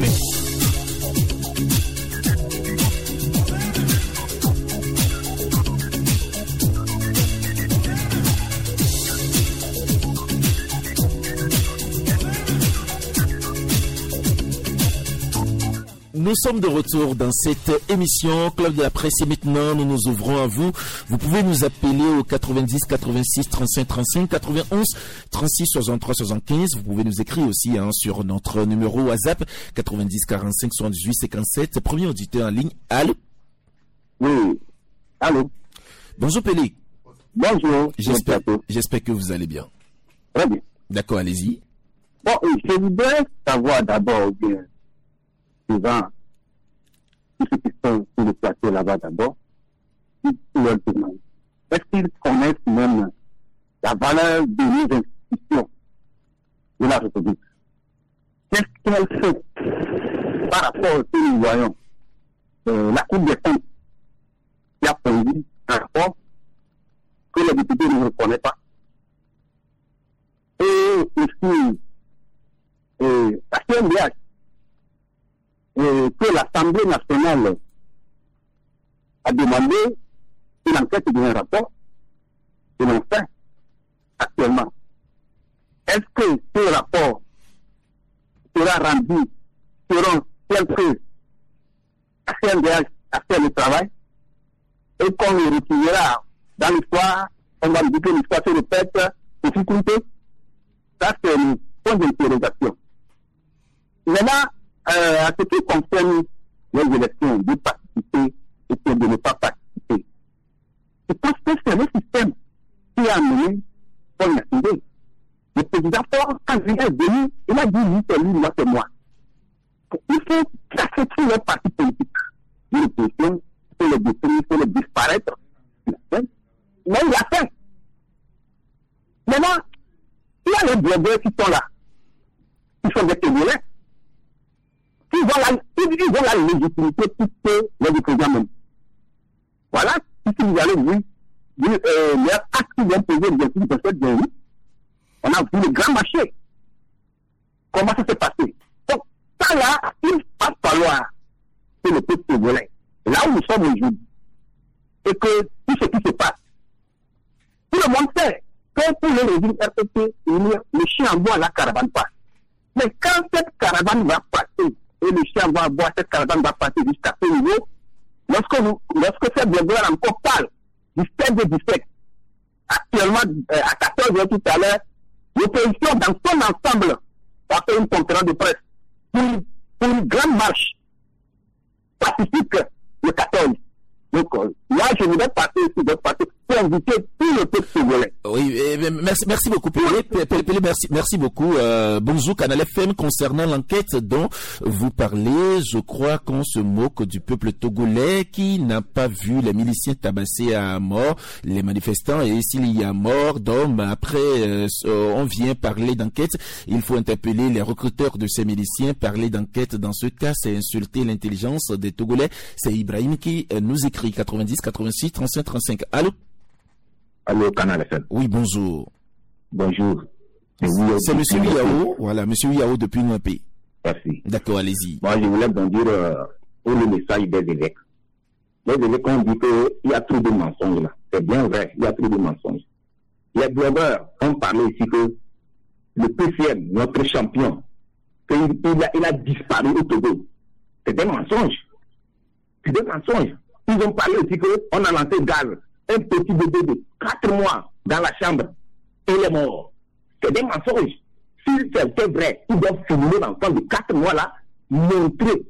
S2: Nous sommes de retour dans cette émission Club de la Presse et maintenant nous nous ouvrons à vous. Vous pouvez nous appeler au 90 86 35 35 91 36 63 75. Vous pouvez nous écrire aussi sur notre numéro WhatsApp 90 45 78 57. Premier auditeur en ligne. Allô?
S10: Oui. Allô?
S2: Bonjour Pelé.
S10: Bonjour.
S2: J'espère que vous allez bien.
S10: Très bien.
S2: D'accord, allez-y.
S10: Bon, je voudrais savoir d'abord bien, souvent, tous ceux qui sont sur le plateau là-bas d'abord, est-ce qu'ils connaissent même la valeur de nos institutions de la République? Qu'est-ce qu'elle fait par rapport à ce que nous voyons? La Cour des comptes qui a produit un rapport que les députés ne reconnaissent pas. Et aussi, la CNDH, que l'Assemblée nationale a demandé une enquête de un rapport, et l'on fait actuellement. Est-ce que ce rapport sera rendu selon tel que la CNDH a fait le travail et qu'on le retirera dans l'histoire, on va dire que l'histoire se répète pour tout compter? Ça, c'est une point d'interrogation. Maintenant, à ce qui concerne les élections, de participer et de ne pas participer, je pense que c'est le système qui a amené Paul Nassingé. Le président Ford, quand il est venu, il a dit lui, c'est lui, moi, c'est moi. Il faut accepter les partis politiques. L'opposition, il faut les détruire, il faut les disparaître. Mais il l'a fait. Maintenant, il y a les blogueurs qui sont là, qui sont des Togolais. Ils ont la légitimité plus que les présidents même. Voilà, si vous allez voir, les actes qui vont poser l'exercice de cette journée, on a vu le grand marché. Comment ça s'est passé? Donc, ça là, il va falloir que le peuple togolais, là où nous sommes aujourd'hui, et que tout ce qui se passe, tout le monde sait que pour le régime RPP, le chien en bois, la caravane passe. Mais quand cette caravane va passer, et le chien va boire, cette caravane va passer jusqu'à ce niveau, lorsque ces blogueurs encore parlent du 16 et du 17, actuellement, à 14 heures tout à l'heure, l'opposition dans son ensemble va faire une conférence de presse pour une grande marche pacifique le 14. Donc, moi, je voudrais passer pour inviter tout le peuple togolais.
S2: Oui, merci beaucoup, Pelé. Merci beaucoup. Bonjour, Canal FM. Concernant l'enquête dont vous parlez, je crois qu'on se moque du peuple togolais qui n'a pas vu les miliciens tabasser à mort les manifestants. Et s'il y a mort d'hommes, après, on vient parler d'enquête. Il faut interpeller les recruteurs de ces miliciens. Parler d'enquête, dans ce cas, c'est insulter l'intelligence des Togolais. C'est Ibrahim qui nous écrit 90 86 35 35. Allô?
S10: Allô, Canal FM.
S2: Oui, bonjour.
S10: Bonjour.
S2: C'est Monsieur Yao. Voilà, Monsieur Yao depuis Nouapé.
S10: Merci.
S2: D'accord, allez-y.
S10: Moi, je voulais donc dire pour le message des évêques. Les évêques ont dit qu'il y a trop de mensonges là. C'est bien vrai, il y a trop de mensonges. Les blogueurs ont parlé ici que le PCM, notre champion, il a disparu au Togo. C'est des mensonges. C'est des mensonges. Ils ont parlé aussi qu'on a lancé gaz, un petit bébé de 4 mois dans la chambre, et il est mort. C'est des mensonges. Si c'est vrai, ils doivent filmer l'enfant de 4 mois là, montrer.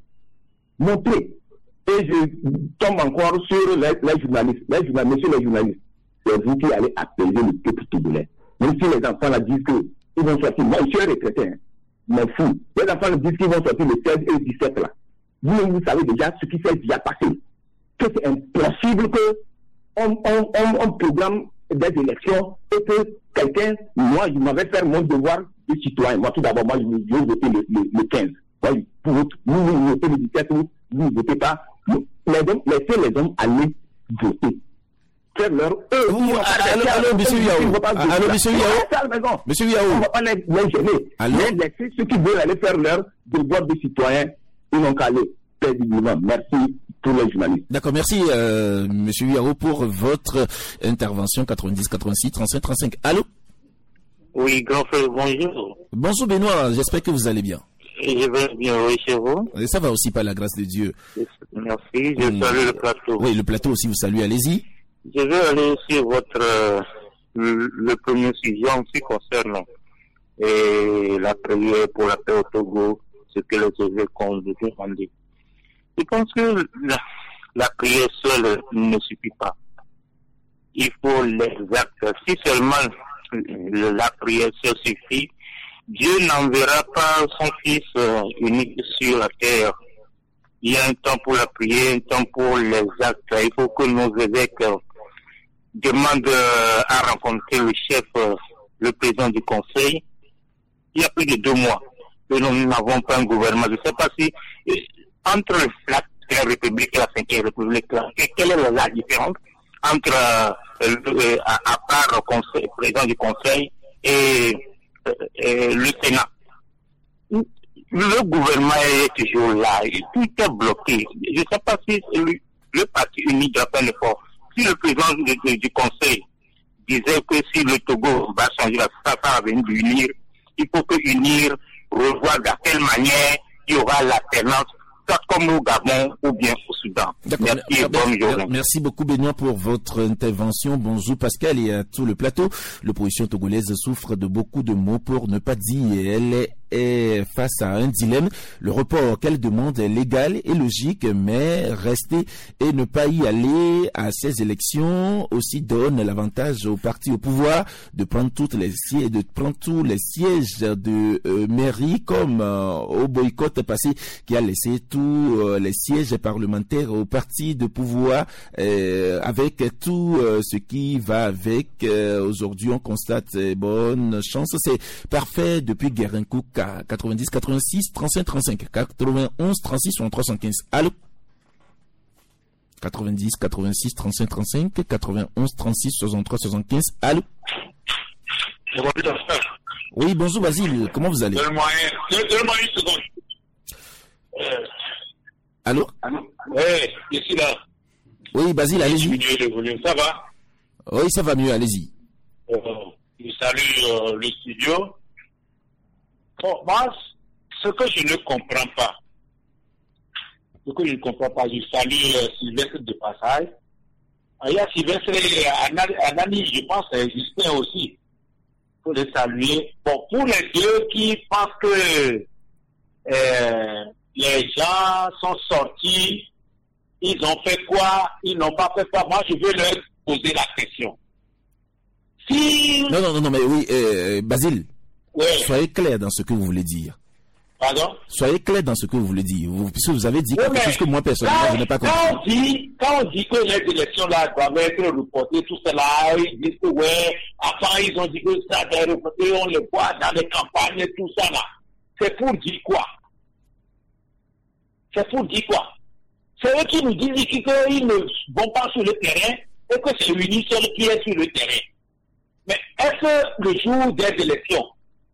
S10: Et je tombe encore sur les journalistes. Messieurs les journalistes, c'est vous qui allez apaiser le peuple togolais. Même si les enfants là disent qu'ils vont sortir, moi je suis un retraité, mais fou. Les enfants là disent qu'ils vont sortir le 16 et le 17 là. Vous savez déjà ce qui s'est déjà passé. Que c'est impossible qu'on programme des élections et que quelqu'un, moi, je m'avais fait mon devoir de citoyen. Moi, tout d'abord, moi, je vais voter le 15. Moi, vous votez le 17, vous ne votez pas. Laissez les hommes aller voter. Faire leur...
S2: Allô, monsieur Yao. Monsieur Yao.
S10: On ne va pas les gêner. Mais laissez ceux qui veulent aller faire leur devoir de citoyen, ils n'ont qu'à aller. Merci pour les journalistes.
S2: D'accord, merci Monsieur Yao pour votre intervention 90 86 35 35. Allô?
S11: Oui, grand frère, bonjour.
S2: Bonjour Benoît, j'espère que vous allez bien.
S10: Je vais bien, oui, chez vous.
S2: Et ça va aussi par la grâce de Dieu.
S10: Merci, je salue le plateau.
S2: Oui, le plateau aussi vous salue, allez-y.
S10: Je vais aller sur votre, le premier sujet en ce qui concerne la prière pour la paix au Togo, ce que les évêques ont demandé. Je pense que la prière seule ne suffit pas. Il faut les actes. Si seulement la prière seule suffit, Dieu n'enverra pas son Fils unique sur la terre. Il y a un temps pour la prière, un temps pour les actes. Il faut que nos évêques demandent à rencontrer le chef, le président du conseil. Il y a plus de 2 mois que nous n'avons pas un gouvernement. Je ne sais pas si entre la 4e République et la 5e République, quelle est la différence entre à part le président du conseil et le Sénat. Le gouvernement est toujours là, tout est bloqué. Je ne sais pas si le parti uni doit faire l'effort. Si le président du conseil disait que si le Togo va changer la ça va venir d'unir, il faut que unir, revoir de quelle manière il y aura l'alternance, soit comme au Gabon ou bien au Soudan. Merci et bonne journée.
S2: Merci beaucoup Benoît pour votre intervention. Bonjour Pascal et à tout le plateau. L'opposition togolaise souffre de beaucoup de mots pour ne pas dire. Elle est face à un dilemme. Le report qu'elle demande est légal et logique, mais rester et ne pas y aller à ces élections aussi donne l'avantage aux partis au pouvoir de prendre tous les sièges de mairie, comme au boycott passé qui a laissé tous les sièges parlementaires aux partis de pouvoir, avec tout ce qui va avec. Aujourd'hui, on constate bonne chance. C'est parfait depuis Guérincourt 90 86 35 35 91 36 315. Allô? 90 86 35 35 91 36 63 75. Allô? Oui, bonjour Basile, comment vous allez?
S11: Donne-moi une seconde.
S2: Allô?
S11: Oui, je suis là.
S2: Oui, Basile, allez-y.
S11: Ça va?
S2: Oui, ça va mieux, allez-y.
S11: Je salue le studio. Bon, moi, ce que je ne comprends pas, je salue Sylvestre de passage. Il y a Sylvestre Anani, je pense, Justin aussi. Il faut les saluer. Bon, pour les deux qui pensent que les gens sont sortis, ils ont fait quoi, ils n'ont pas fait quoi, moi je veux leur poser la question. Si...
S2: Non, mais oui, Basile.
S11: Oui.
S2: Soyez clair dans ce que vous voulez dire.
S11: Pardon?
S2: Soyez clair dans ce que vous voulez dire. Puisque vous avez dit quelque chose que moi, personnellement, je n'ai pas compris.
S11: Quand on dit que les élections là doivent être reportées, tout cela, ils disent que avant ils ont dit que ça doit être reporté, on le voit dans les campagnes et tout ça là. C'est pour dire quoi? C'est eux qui nous disent qu'ils ne vont pas sur le terrain et que c'est l'UNICEF qui est sur le terrain. Mais est-ce que le jour des élections,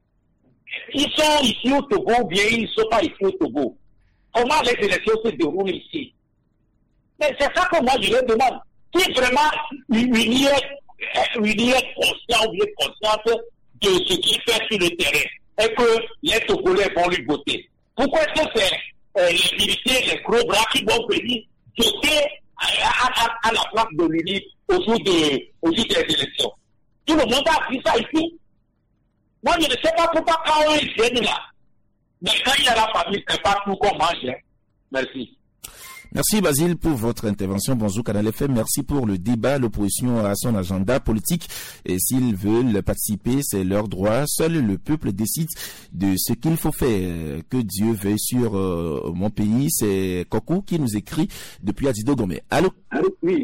S11: ils sont ici au Togo ou bien ils ne sont pas ici au Togo? Comment les élections se déroulent ici? Mais c'est ça que moi je leur demande. Si vraiment l'Uni est conscient ou bien consciente de ce qu'il fait sur le terrain et que les Togolais vont lui voter, pourquoi est-ce que c'est les militaires, les gros bras qui vont venir voter à la place de l'Uni au jour des élections? Tout le monde a appris ça ici. Moi, je ne sais pas pourquoi quand ils viennent là. Mais quand il y a la famille, c'est pas tout qu'on mange. Merci.
S2: Merci Basile pour votre intervention. Bonjour Canal FM. Merci pour le débat. L'opposition a son agenda politique et s'ils veulent participer, c'est leur droit. Seul le peuple décide de ce qu'il faut faire. Que Dieu veuille sur mon pays. C'est Kokou qui nous écrit depuis Adido Gomé. Allô?
S10: Oui.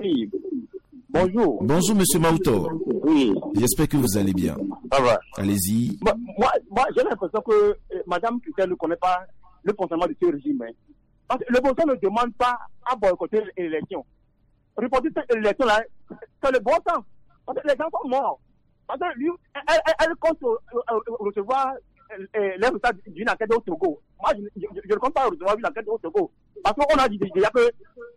S10: Bonjour.
S2: Bonjour Monsieur Maouto.
S10: Oui.
S2: J'espère que vous allez bien.
S10: Ça va.
S2: Allez-y.
S10: Moi j'ai l'impression que Madame Christelle ne connaît pas le fonctionnement de ce régime. Parce que l'opposition ne demande pas à boycotter l'élection. Reporter cette élection-là, c'est le bon sens. Parce que les gens sont morts. Parce que lui, elle compte recevoir les résultats d'une enquête au Togo. Moi, je ne compte pas recevoir une enquête au Togo. Parce qu'on a dit déjà que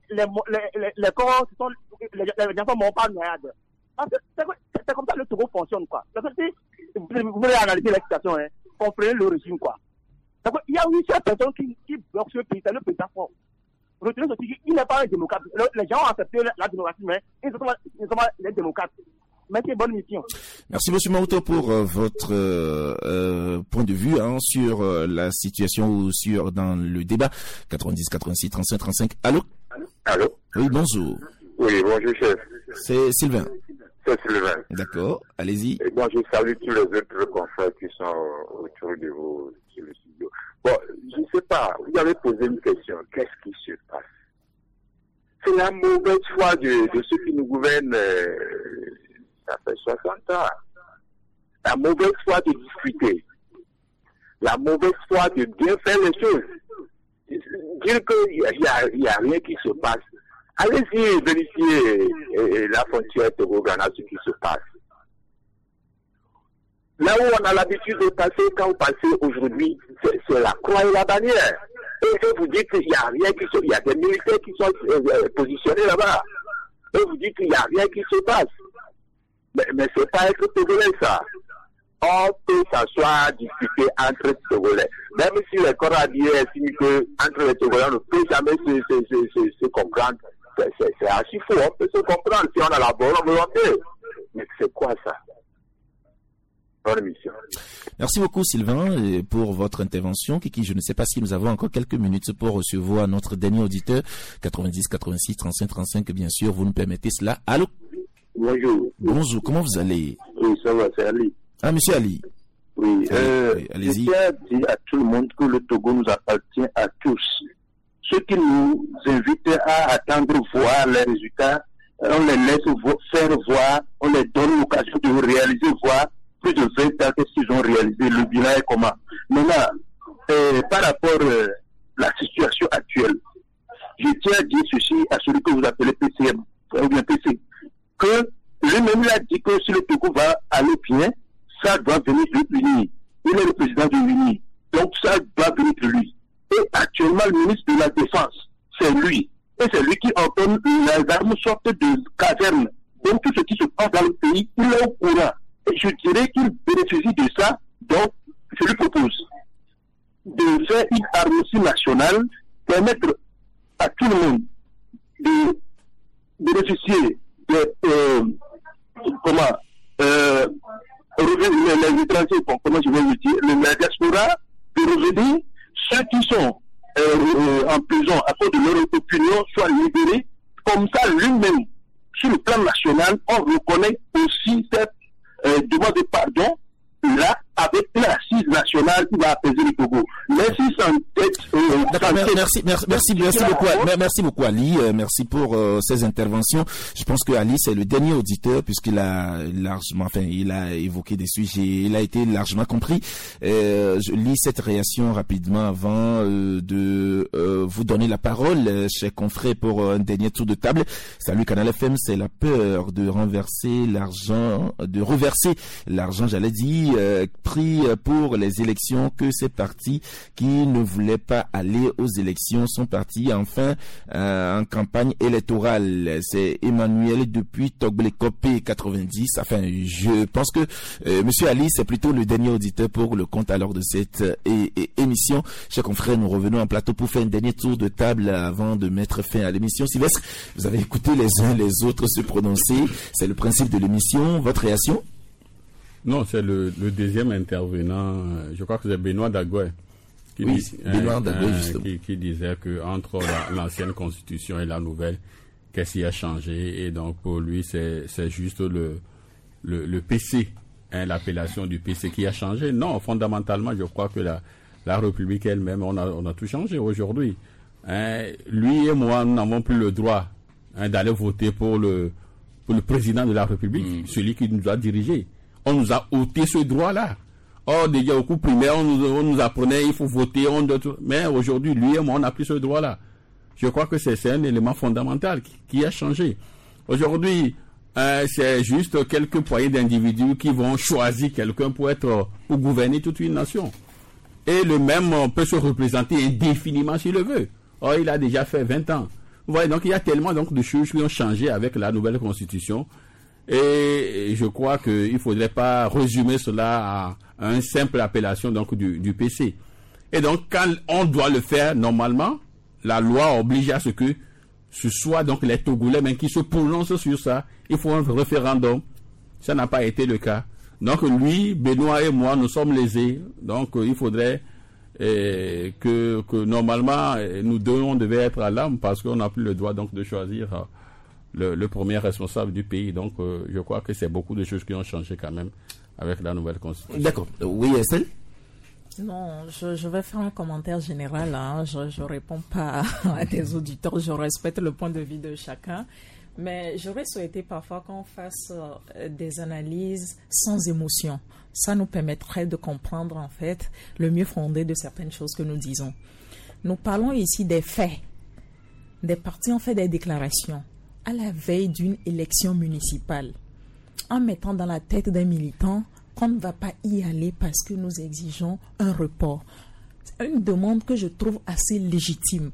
S10: les corps, les gens sont morts par noyade. Parce que c'est comme ça que le Togo fonctionne, quoi. Parce que si vous voulez analyser la situation, comprenez le régime, quoi. Donc, il y a une seule personne qui bloque ce pays, c'est le président fort. Retenez ceci, il n'est pas un démocrate. Les gens ont accepté la démocratie, mais ils sont pas les démocrates. Merci, bonne mission.
S2: Merci, M. Maouto, pour votre point de vue sur la situation ou dans le débat. 90, 86, 35, 35. Allô?
S12: Allô?
S2: Oui, bonjour.
S12: Oui, bonjour, chef.
S2: C'est Sylvain.
S12: C'est Sylvain.
S2: D'accord, allez-y.
S12: Et bon, je salue tous les autres confrères qui sont autour de vous sur le studio. Bon, je ne sais pas, vous avez posé une question. Qu'est-ce qui se passe? C'est la mauvaise foi de ceux qui nous gouvernent, ça fait 60 ans. La mauvaise foi de discuter. La mauvaise foi de bien faire les choses. Dire qu'il n'y a rien qui se passe. Allez-y vérifier la frontière Togo-Ghana, ce qui se passe. Là où on a l'habitude de passer, quand vous passez aujourd'hui, c'est la croix et la bannière. Et vous dites qu'il n'y a rien qui se passe. Il y a des militaires qui sont positionnés là-bas. Et vous dites qu'il n'y a rien qui se passe. Mais c'est pas être Togolais, ça. On peut s'asseoir, discuter entre Togolais. Même si les corps habillés estiment qu'entre les Togolais, on ne peut jamais se comprendre. C'est archi faux. On peut se comprendre si on a la bonne volonté. Mais c'est quoi ça? Bonne mission.
S2: Merci beaucoup, Sylvain, pour votre intervention. Kiki, je ne sais pas si nous avons encore quelques minutes pour recevoir notre dernier auditeur. 90, 86, 35, 35, bien sûr, vous nous permettez cela. Allô?
S12: Bonjour.
S2: Bonjour, comment vous allez?
S12: Oui, ça va, c'est Ali.
S2: Ah, monsieur Ali.
S12: Oui,
S2: allez-y.
S12: Je tiens à dire à tout le monde que le Togo nous appartient à tous. Ceux qui nous invitent à attendre voir les résultats, on les laisse faire voir, on les donne l'occasion de réaliser voir. Plus de 20 ans qu'est-ce qu'ils ont réalisé, le bilan est comment. Maintenant, par rapport à la situation actuelle, je tiens à dire ceci à celui que vous appelez PCM, ou bien PC, que lui-même il a dit que si le Togo va aller bien, ça doit venir de l'UNI. Il est le président de l'UNI. Donc ça doit venir de lui. Et actuellement, le ministre de la Défense, c'est lui. Et c'est lui qui ordonne les armes sortent de casernes. Donc tout ce qui se passe dans le pays, il est au courant. Et je dirais qu'il bénéficie de ça. Donc, je lui propose de faire une harmonie nationale, permettre à tout le monde de bénéficier de les étrangers, comment je vais le dire, la diaspora, de revenir, ceux qui sont en prison à cause de leur opinion soient libérés. Comme ça, lui-même, sur le plan national, on reconnaît aussi cette demande de pardon. Là, avec une assise nationale qui va apaiser le Togo. Merci sans tête.
S2: Merci beaucoup Ali. Merci pour ces interventions. Je pense que Ali c'est le dernier auditeur puisqu'il a largement, il a évoqué des sujets, il a été largement compris. Je lis cette réaction rapidement avant de vous donner la parole, chers confrères, pour un dernier tour de table. Salut Canal FM, c'est la peur de reverser l'argent, j'allais dire, pris pour les élections, que ces partis qui ne voulaient pas aller aux élections sont partis enfin en campagne électorale. C'est Emmanuel depuis Togblekopé 90. Enfin, je pense que Monsieur Ali, c'est plutôt le dernier auditeur pour le compte alors de cette émission. Chers confrères, nous revenons en plateau pour faire un dernier tour de table avant de mettre fin à l'émission. Sylvestre, vous avez écouté les uns les autres se prononcer. C'est le principe de l'émission. Votre réaction?
S3: Non, c'est le deuxième intervenant, je crois que c'est Benoît Dagoué, qui disait que entre l'ancienne constitution et la nouvelle, qu'est-ce qui a changé? Et donc pour lui, c'est juste le PC, l'appellation du PC qui a changé. Non, fondamentalement, je crois que la République elle-même, on a tout changé aujourd'hui. Lui et moi, nous n'avons plus le droit d'aller voter pour le président de la République, celui qui nous a dirigés. On nous a ôté ce droit-là. Or, déjà au coup primaire, on nous apprenait, il faut voter, mais aujourd'hui, lui et moi, on n'a plus ce droit-là. Je crois que c'est un élément fondamental qui a changé. Aujourd'hui, c'est juste quelques poignées d'individus qui vont choisir quelqu'un pour gouverner toute une nation. Et le même peut se représenter indéfiniment s'il le veut. Or, il a déjà fait 20 ans. Vous voyez, donc il y a tellement de choses qui ont changé avec la nouvelle constitution. Et je crois qu'il ne faudrait pas résumer cela à une simple appellation donc, du PC.
S7: Et donc, quand on doit le faire, normalement, la loi oblige à ce que ce soit donc les Togolais même qui se prononcent sur ça. Il faut un référendum. Ça n'a pas été le cas. Donc, lui, Benoît et moi, nous sommes lésés. Donc, il faudrait que normalement, nous deux, on devait être à l'âme parce qu'on n'a plus le droit donc de choisir le premier responsable du pays. Donc, je crois que c'est beaucoup de choses qui ont changé quand même avec la nouvelle constitution.
S2: D'accord. Oui, Estelle?
S6: Non, je vais faire un commentaire général. Hein. Je ne réponds pas à des auditeurs. Je respecte le point de vue de chacun. Mais j'aurais souhaité parfois qu'on fasse des analyses sans émotion. Ça nous permettrait de comprendre en fait le mieux fondé de certaines choses que nous disons. Nous parlons ici des faits. Des partis ont fait des déclarations à la veille d'une élection municipale en mettant dans la tête d'un militant qu'on ne va pas y aller parce que nous exigeons un report. C'est une demande que je trouve assez légitime.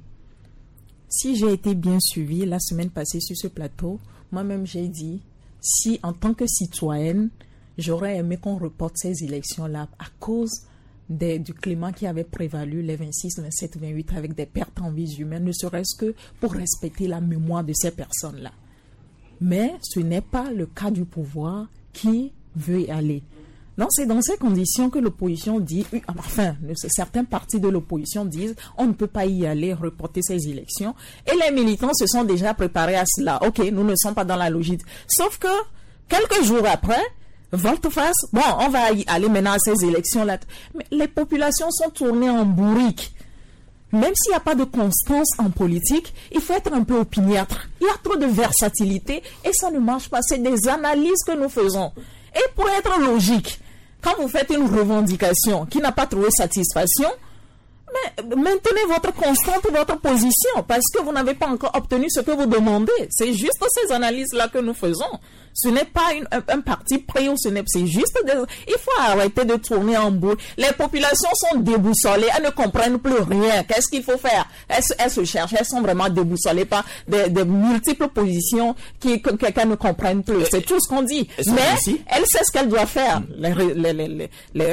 S6: Si j'ai été bien suivie la semaine passée sur ce plateau, moi-même j'ai dit, si en tant que citoyenne, j'aurais aimé qu'on reporte ces élections-là à cause du climat qui avait prévalu les 26, 27, 28 avec des pertes en vies humaines, ne serait-ce que pour respecter la mémoire de ces personnes-là. Mais ce n'est pas le cas du pouvoir qui veut y aller. Donc c'est dans ces conditions que l'opposition dit, enfin, certains partis de l'opposition disent, on ne peut pas y aller, reporter ces élections. Et les militants se sont déjà préparés à cela. Ok, nous ne sommes pas dans la logique. Sauf que, quelques jours après, volte-face, bon, on va y aller maintenant à ces élections-là. Mais les populations sont tournées en bourrique. Même s'il n'y a pas de constance en politique, il faut être un peu opiniâtre. Il y a trop de versatilité et ça ne marche pas. C'est des analyses que nous faisons. Et pour être logique, quand vous faites une revendication qui n'a pas trouvé satisfaction, mais maintenez votre constante, votre position, parce que vous n'avez pas encore obtenu ce que vous demandez. C'est juste ces analyses-là que nous faisons. Ce n'est pas un parti pris, c'est juste il faut arrêter de tourner en boule. Les populations sont déboussolées, elles ne comprennent plus rien. Qu'est-ce qu'il faut faire? Elles se cherchent, elles sont vraiment déboussolées par des multiples positions qu'elles ne comprennent plus. C'est tout ce qu'on dit. Mais elle sait ce qu'elle doit faire. Les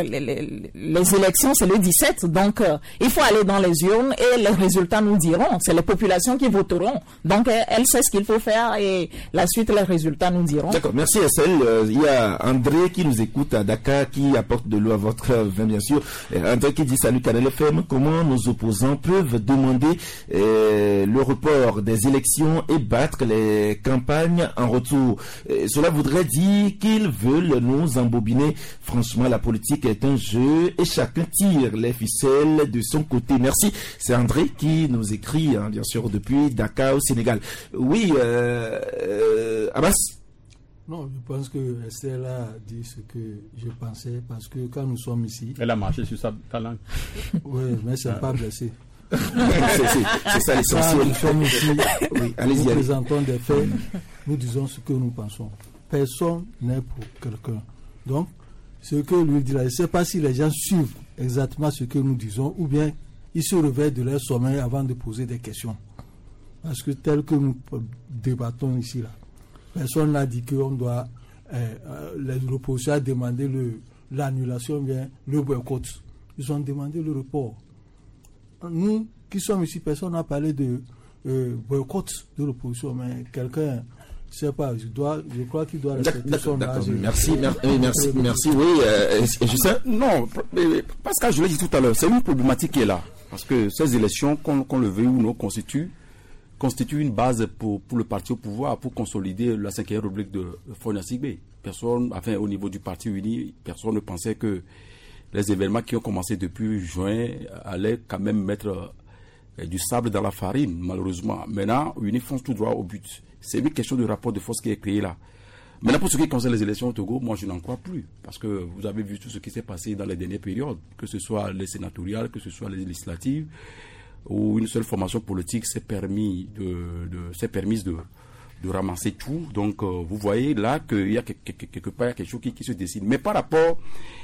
S6: élections, c'est le 17. Donc, il faut aller dans les urnes et les résultats nous diront. C'est les populations qui voteront. Donc, elle sait ce qu'il faut faire et la suite, les résultats nous diront.
S2: D'accord, merci Estelle. Il y a André qui nous écoute à Dakar, qui apporte de l'eau à votre vin, bien sûr. André qui dit: salut Canal FM, comment nos opposants peuvent demander le report des élections et battre les campagnes en retour? Cela voudrait dire qu'ils veulent nous embobiner. Franchement, la politique est un jeu et chacun tire les ficelles de son côté. Merci. C'est André qui nous écrit, hein, bien sûr, depuis Dakar au Sénégal. Oui, Abbas?
S5: Non, je pense que Estelle a dit ce que je pensais, parce que quand nous sommes ici...
S7: Elle a marché sur sa langue.
S5: Oui, mais c'est pas blessé.
S2: c'est ça l'essentiel.
S5: Nous sommes ici,
S2: oui,
S5: nous présentons des faits, nous disons ce que nous pensons. Personne n'est pour quelqu'un. Donc, ce que lui dit là, je ne sais pas si les gens suivent exactement ce que nous disons, ou bien ils se réveillent de leur sommeil avant de poser des questions. Parce que tel que nous débattons ici là, personne n'a dit qu'on doit, l'opposition a demandé l'annulation, bien le boycott. Ils ont demandé le report. Nous qui sommes ici, personne n'a parlé de boycott de l'opposition, mais quelqu'un, je ne sais pas, je crois qu'il doit respecter son âge.
S2: Merci. Oui, Justin?
S8: Non, Pascal, je l'ai dit tout à l'heure, c'est une problématique qui est là. Parce que ces élections, qu'on le veuille ou non, constituent une base pour le parti au pouvoir, pour consolider la 5e République de Faure Gnassingbé. Personne, enfin au niveau du parti uni, personne ne pensait que les événements qui ont commencé depuis juin allaient quand même mettre du sable dans la farine, malheureusement. Maintenant, uni fonce tout droit au but. C'est une question de rapport de force qui est créé là. Maintenant, pour ce qui concerne les élections au Togo, moi je n'en crois plus. Parce que vous avez vu tout ce qui s'est passé dans les dernières périodes, que ce soit les sénatoriales, que ce soit les législatives, où une seule formation politique s'est permise de ramasser tout. Donc, vous voyez là qu'il y a quelque part quelque chose qui se dessine. Mais par rapport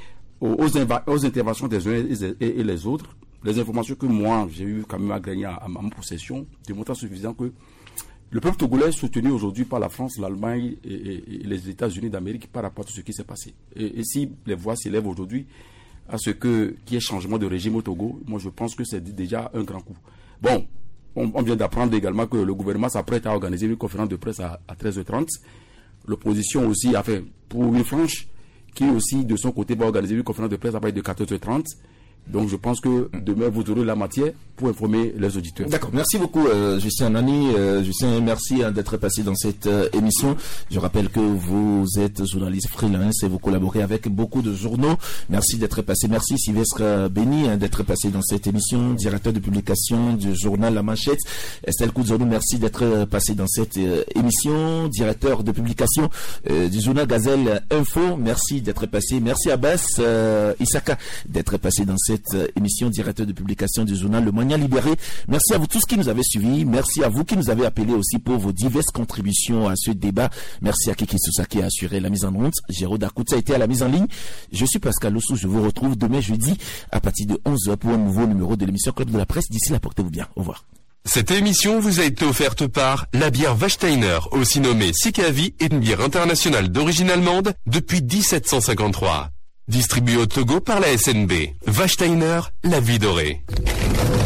S8: aux interventions des uns et les autres, les informations que moi, j'ai eu quand même à gagner à ma possession, démontrent suffisant que le peuple togolais est soutenu aujourd'hui par la France, l'Allemagne et les États-Unis d'Amérique par rapport à tout ce qui s'est passé. Et si les voix s'élèvent aujourd'hui, à ce qu'il y ait changement de régime au Togo, moi je pense que c'est déjà un grand coup. Bon, on vient d'apprendre également que le gouvernement s'apprête à organiser une conférence de presse à 13h30. L'opposition aussi a fait pour une franche, qui aussi de son côté va organiser une conférence de presse à partir de 14h30. Donc je pense que demain vous aurez la matière pour informer les auditeurs.
S2: D'accord, merci beaucoup Justin Nani. Justin, merci d'être passé dans cette émission. Je rappelle que vous êtes journaliste freelance et vous collaborez avec beaucoup de journaux. Merci d'être passé. Merci Sylvestre Béni d'être passé dans cette émission, directeur de publication du journal La Manchette. Estelle Koudzonou, merci d'être passé dans cette émission, directeur de publication du journal Gazelle Info. Merci d'être passé. Merci Abbas Isaka d'être passé dans cette émission, directeur de publication du journal Le Moyen Libéré. Merci à vous tous qui nous avez suivis. Merci à vous qui nous avez appelés aussi pour vos diverses contributions à ce débat. Merci à Kiki Sousa qui a assuré la mise en onde. Jérôme Dakoutsa a été à la mise en ligne. Je suis Pascal Ossou. Je vous retrouve demain jeudi à partir de 11h pour un nouveau numéro de l'émission Club de la Presse. D'ici là, portez-vous bien. Au revoir.
S1: Cette émission vous a été offerte par la bière Wachtainer, aussi nommée Sikavi, est une bière internationale d'origine allemande depuis 1753. Distribué au Togo par la SNB. Wachtainer, la vie dorée.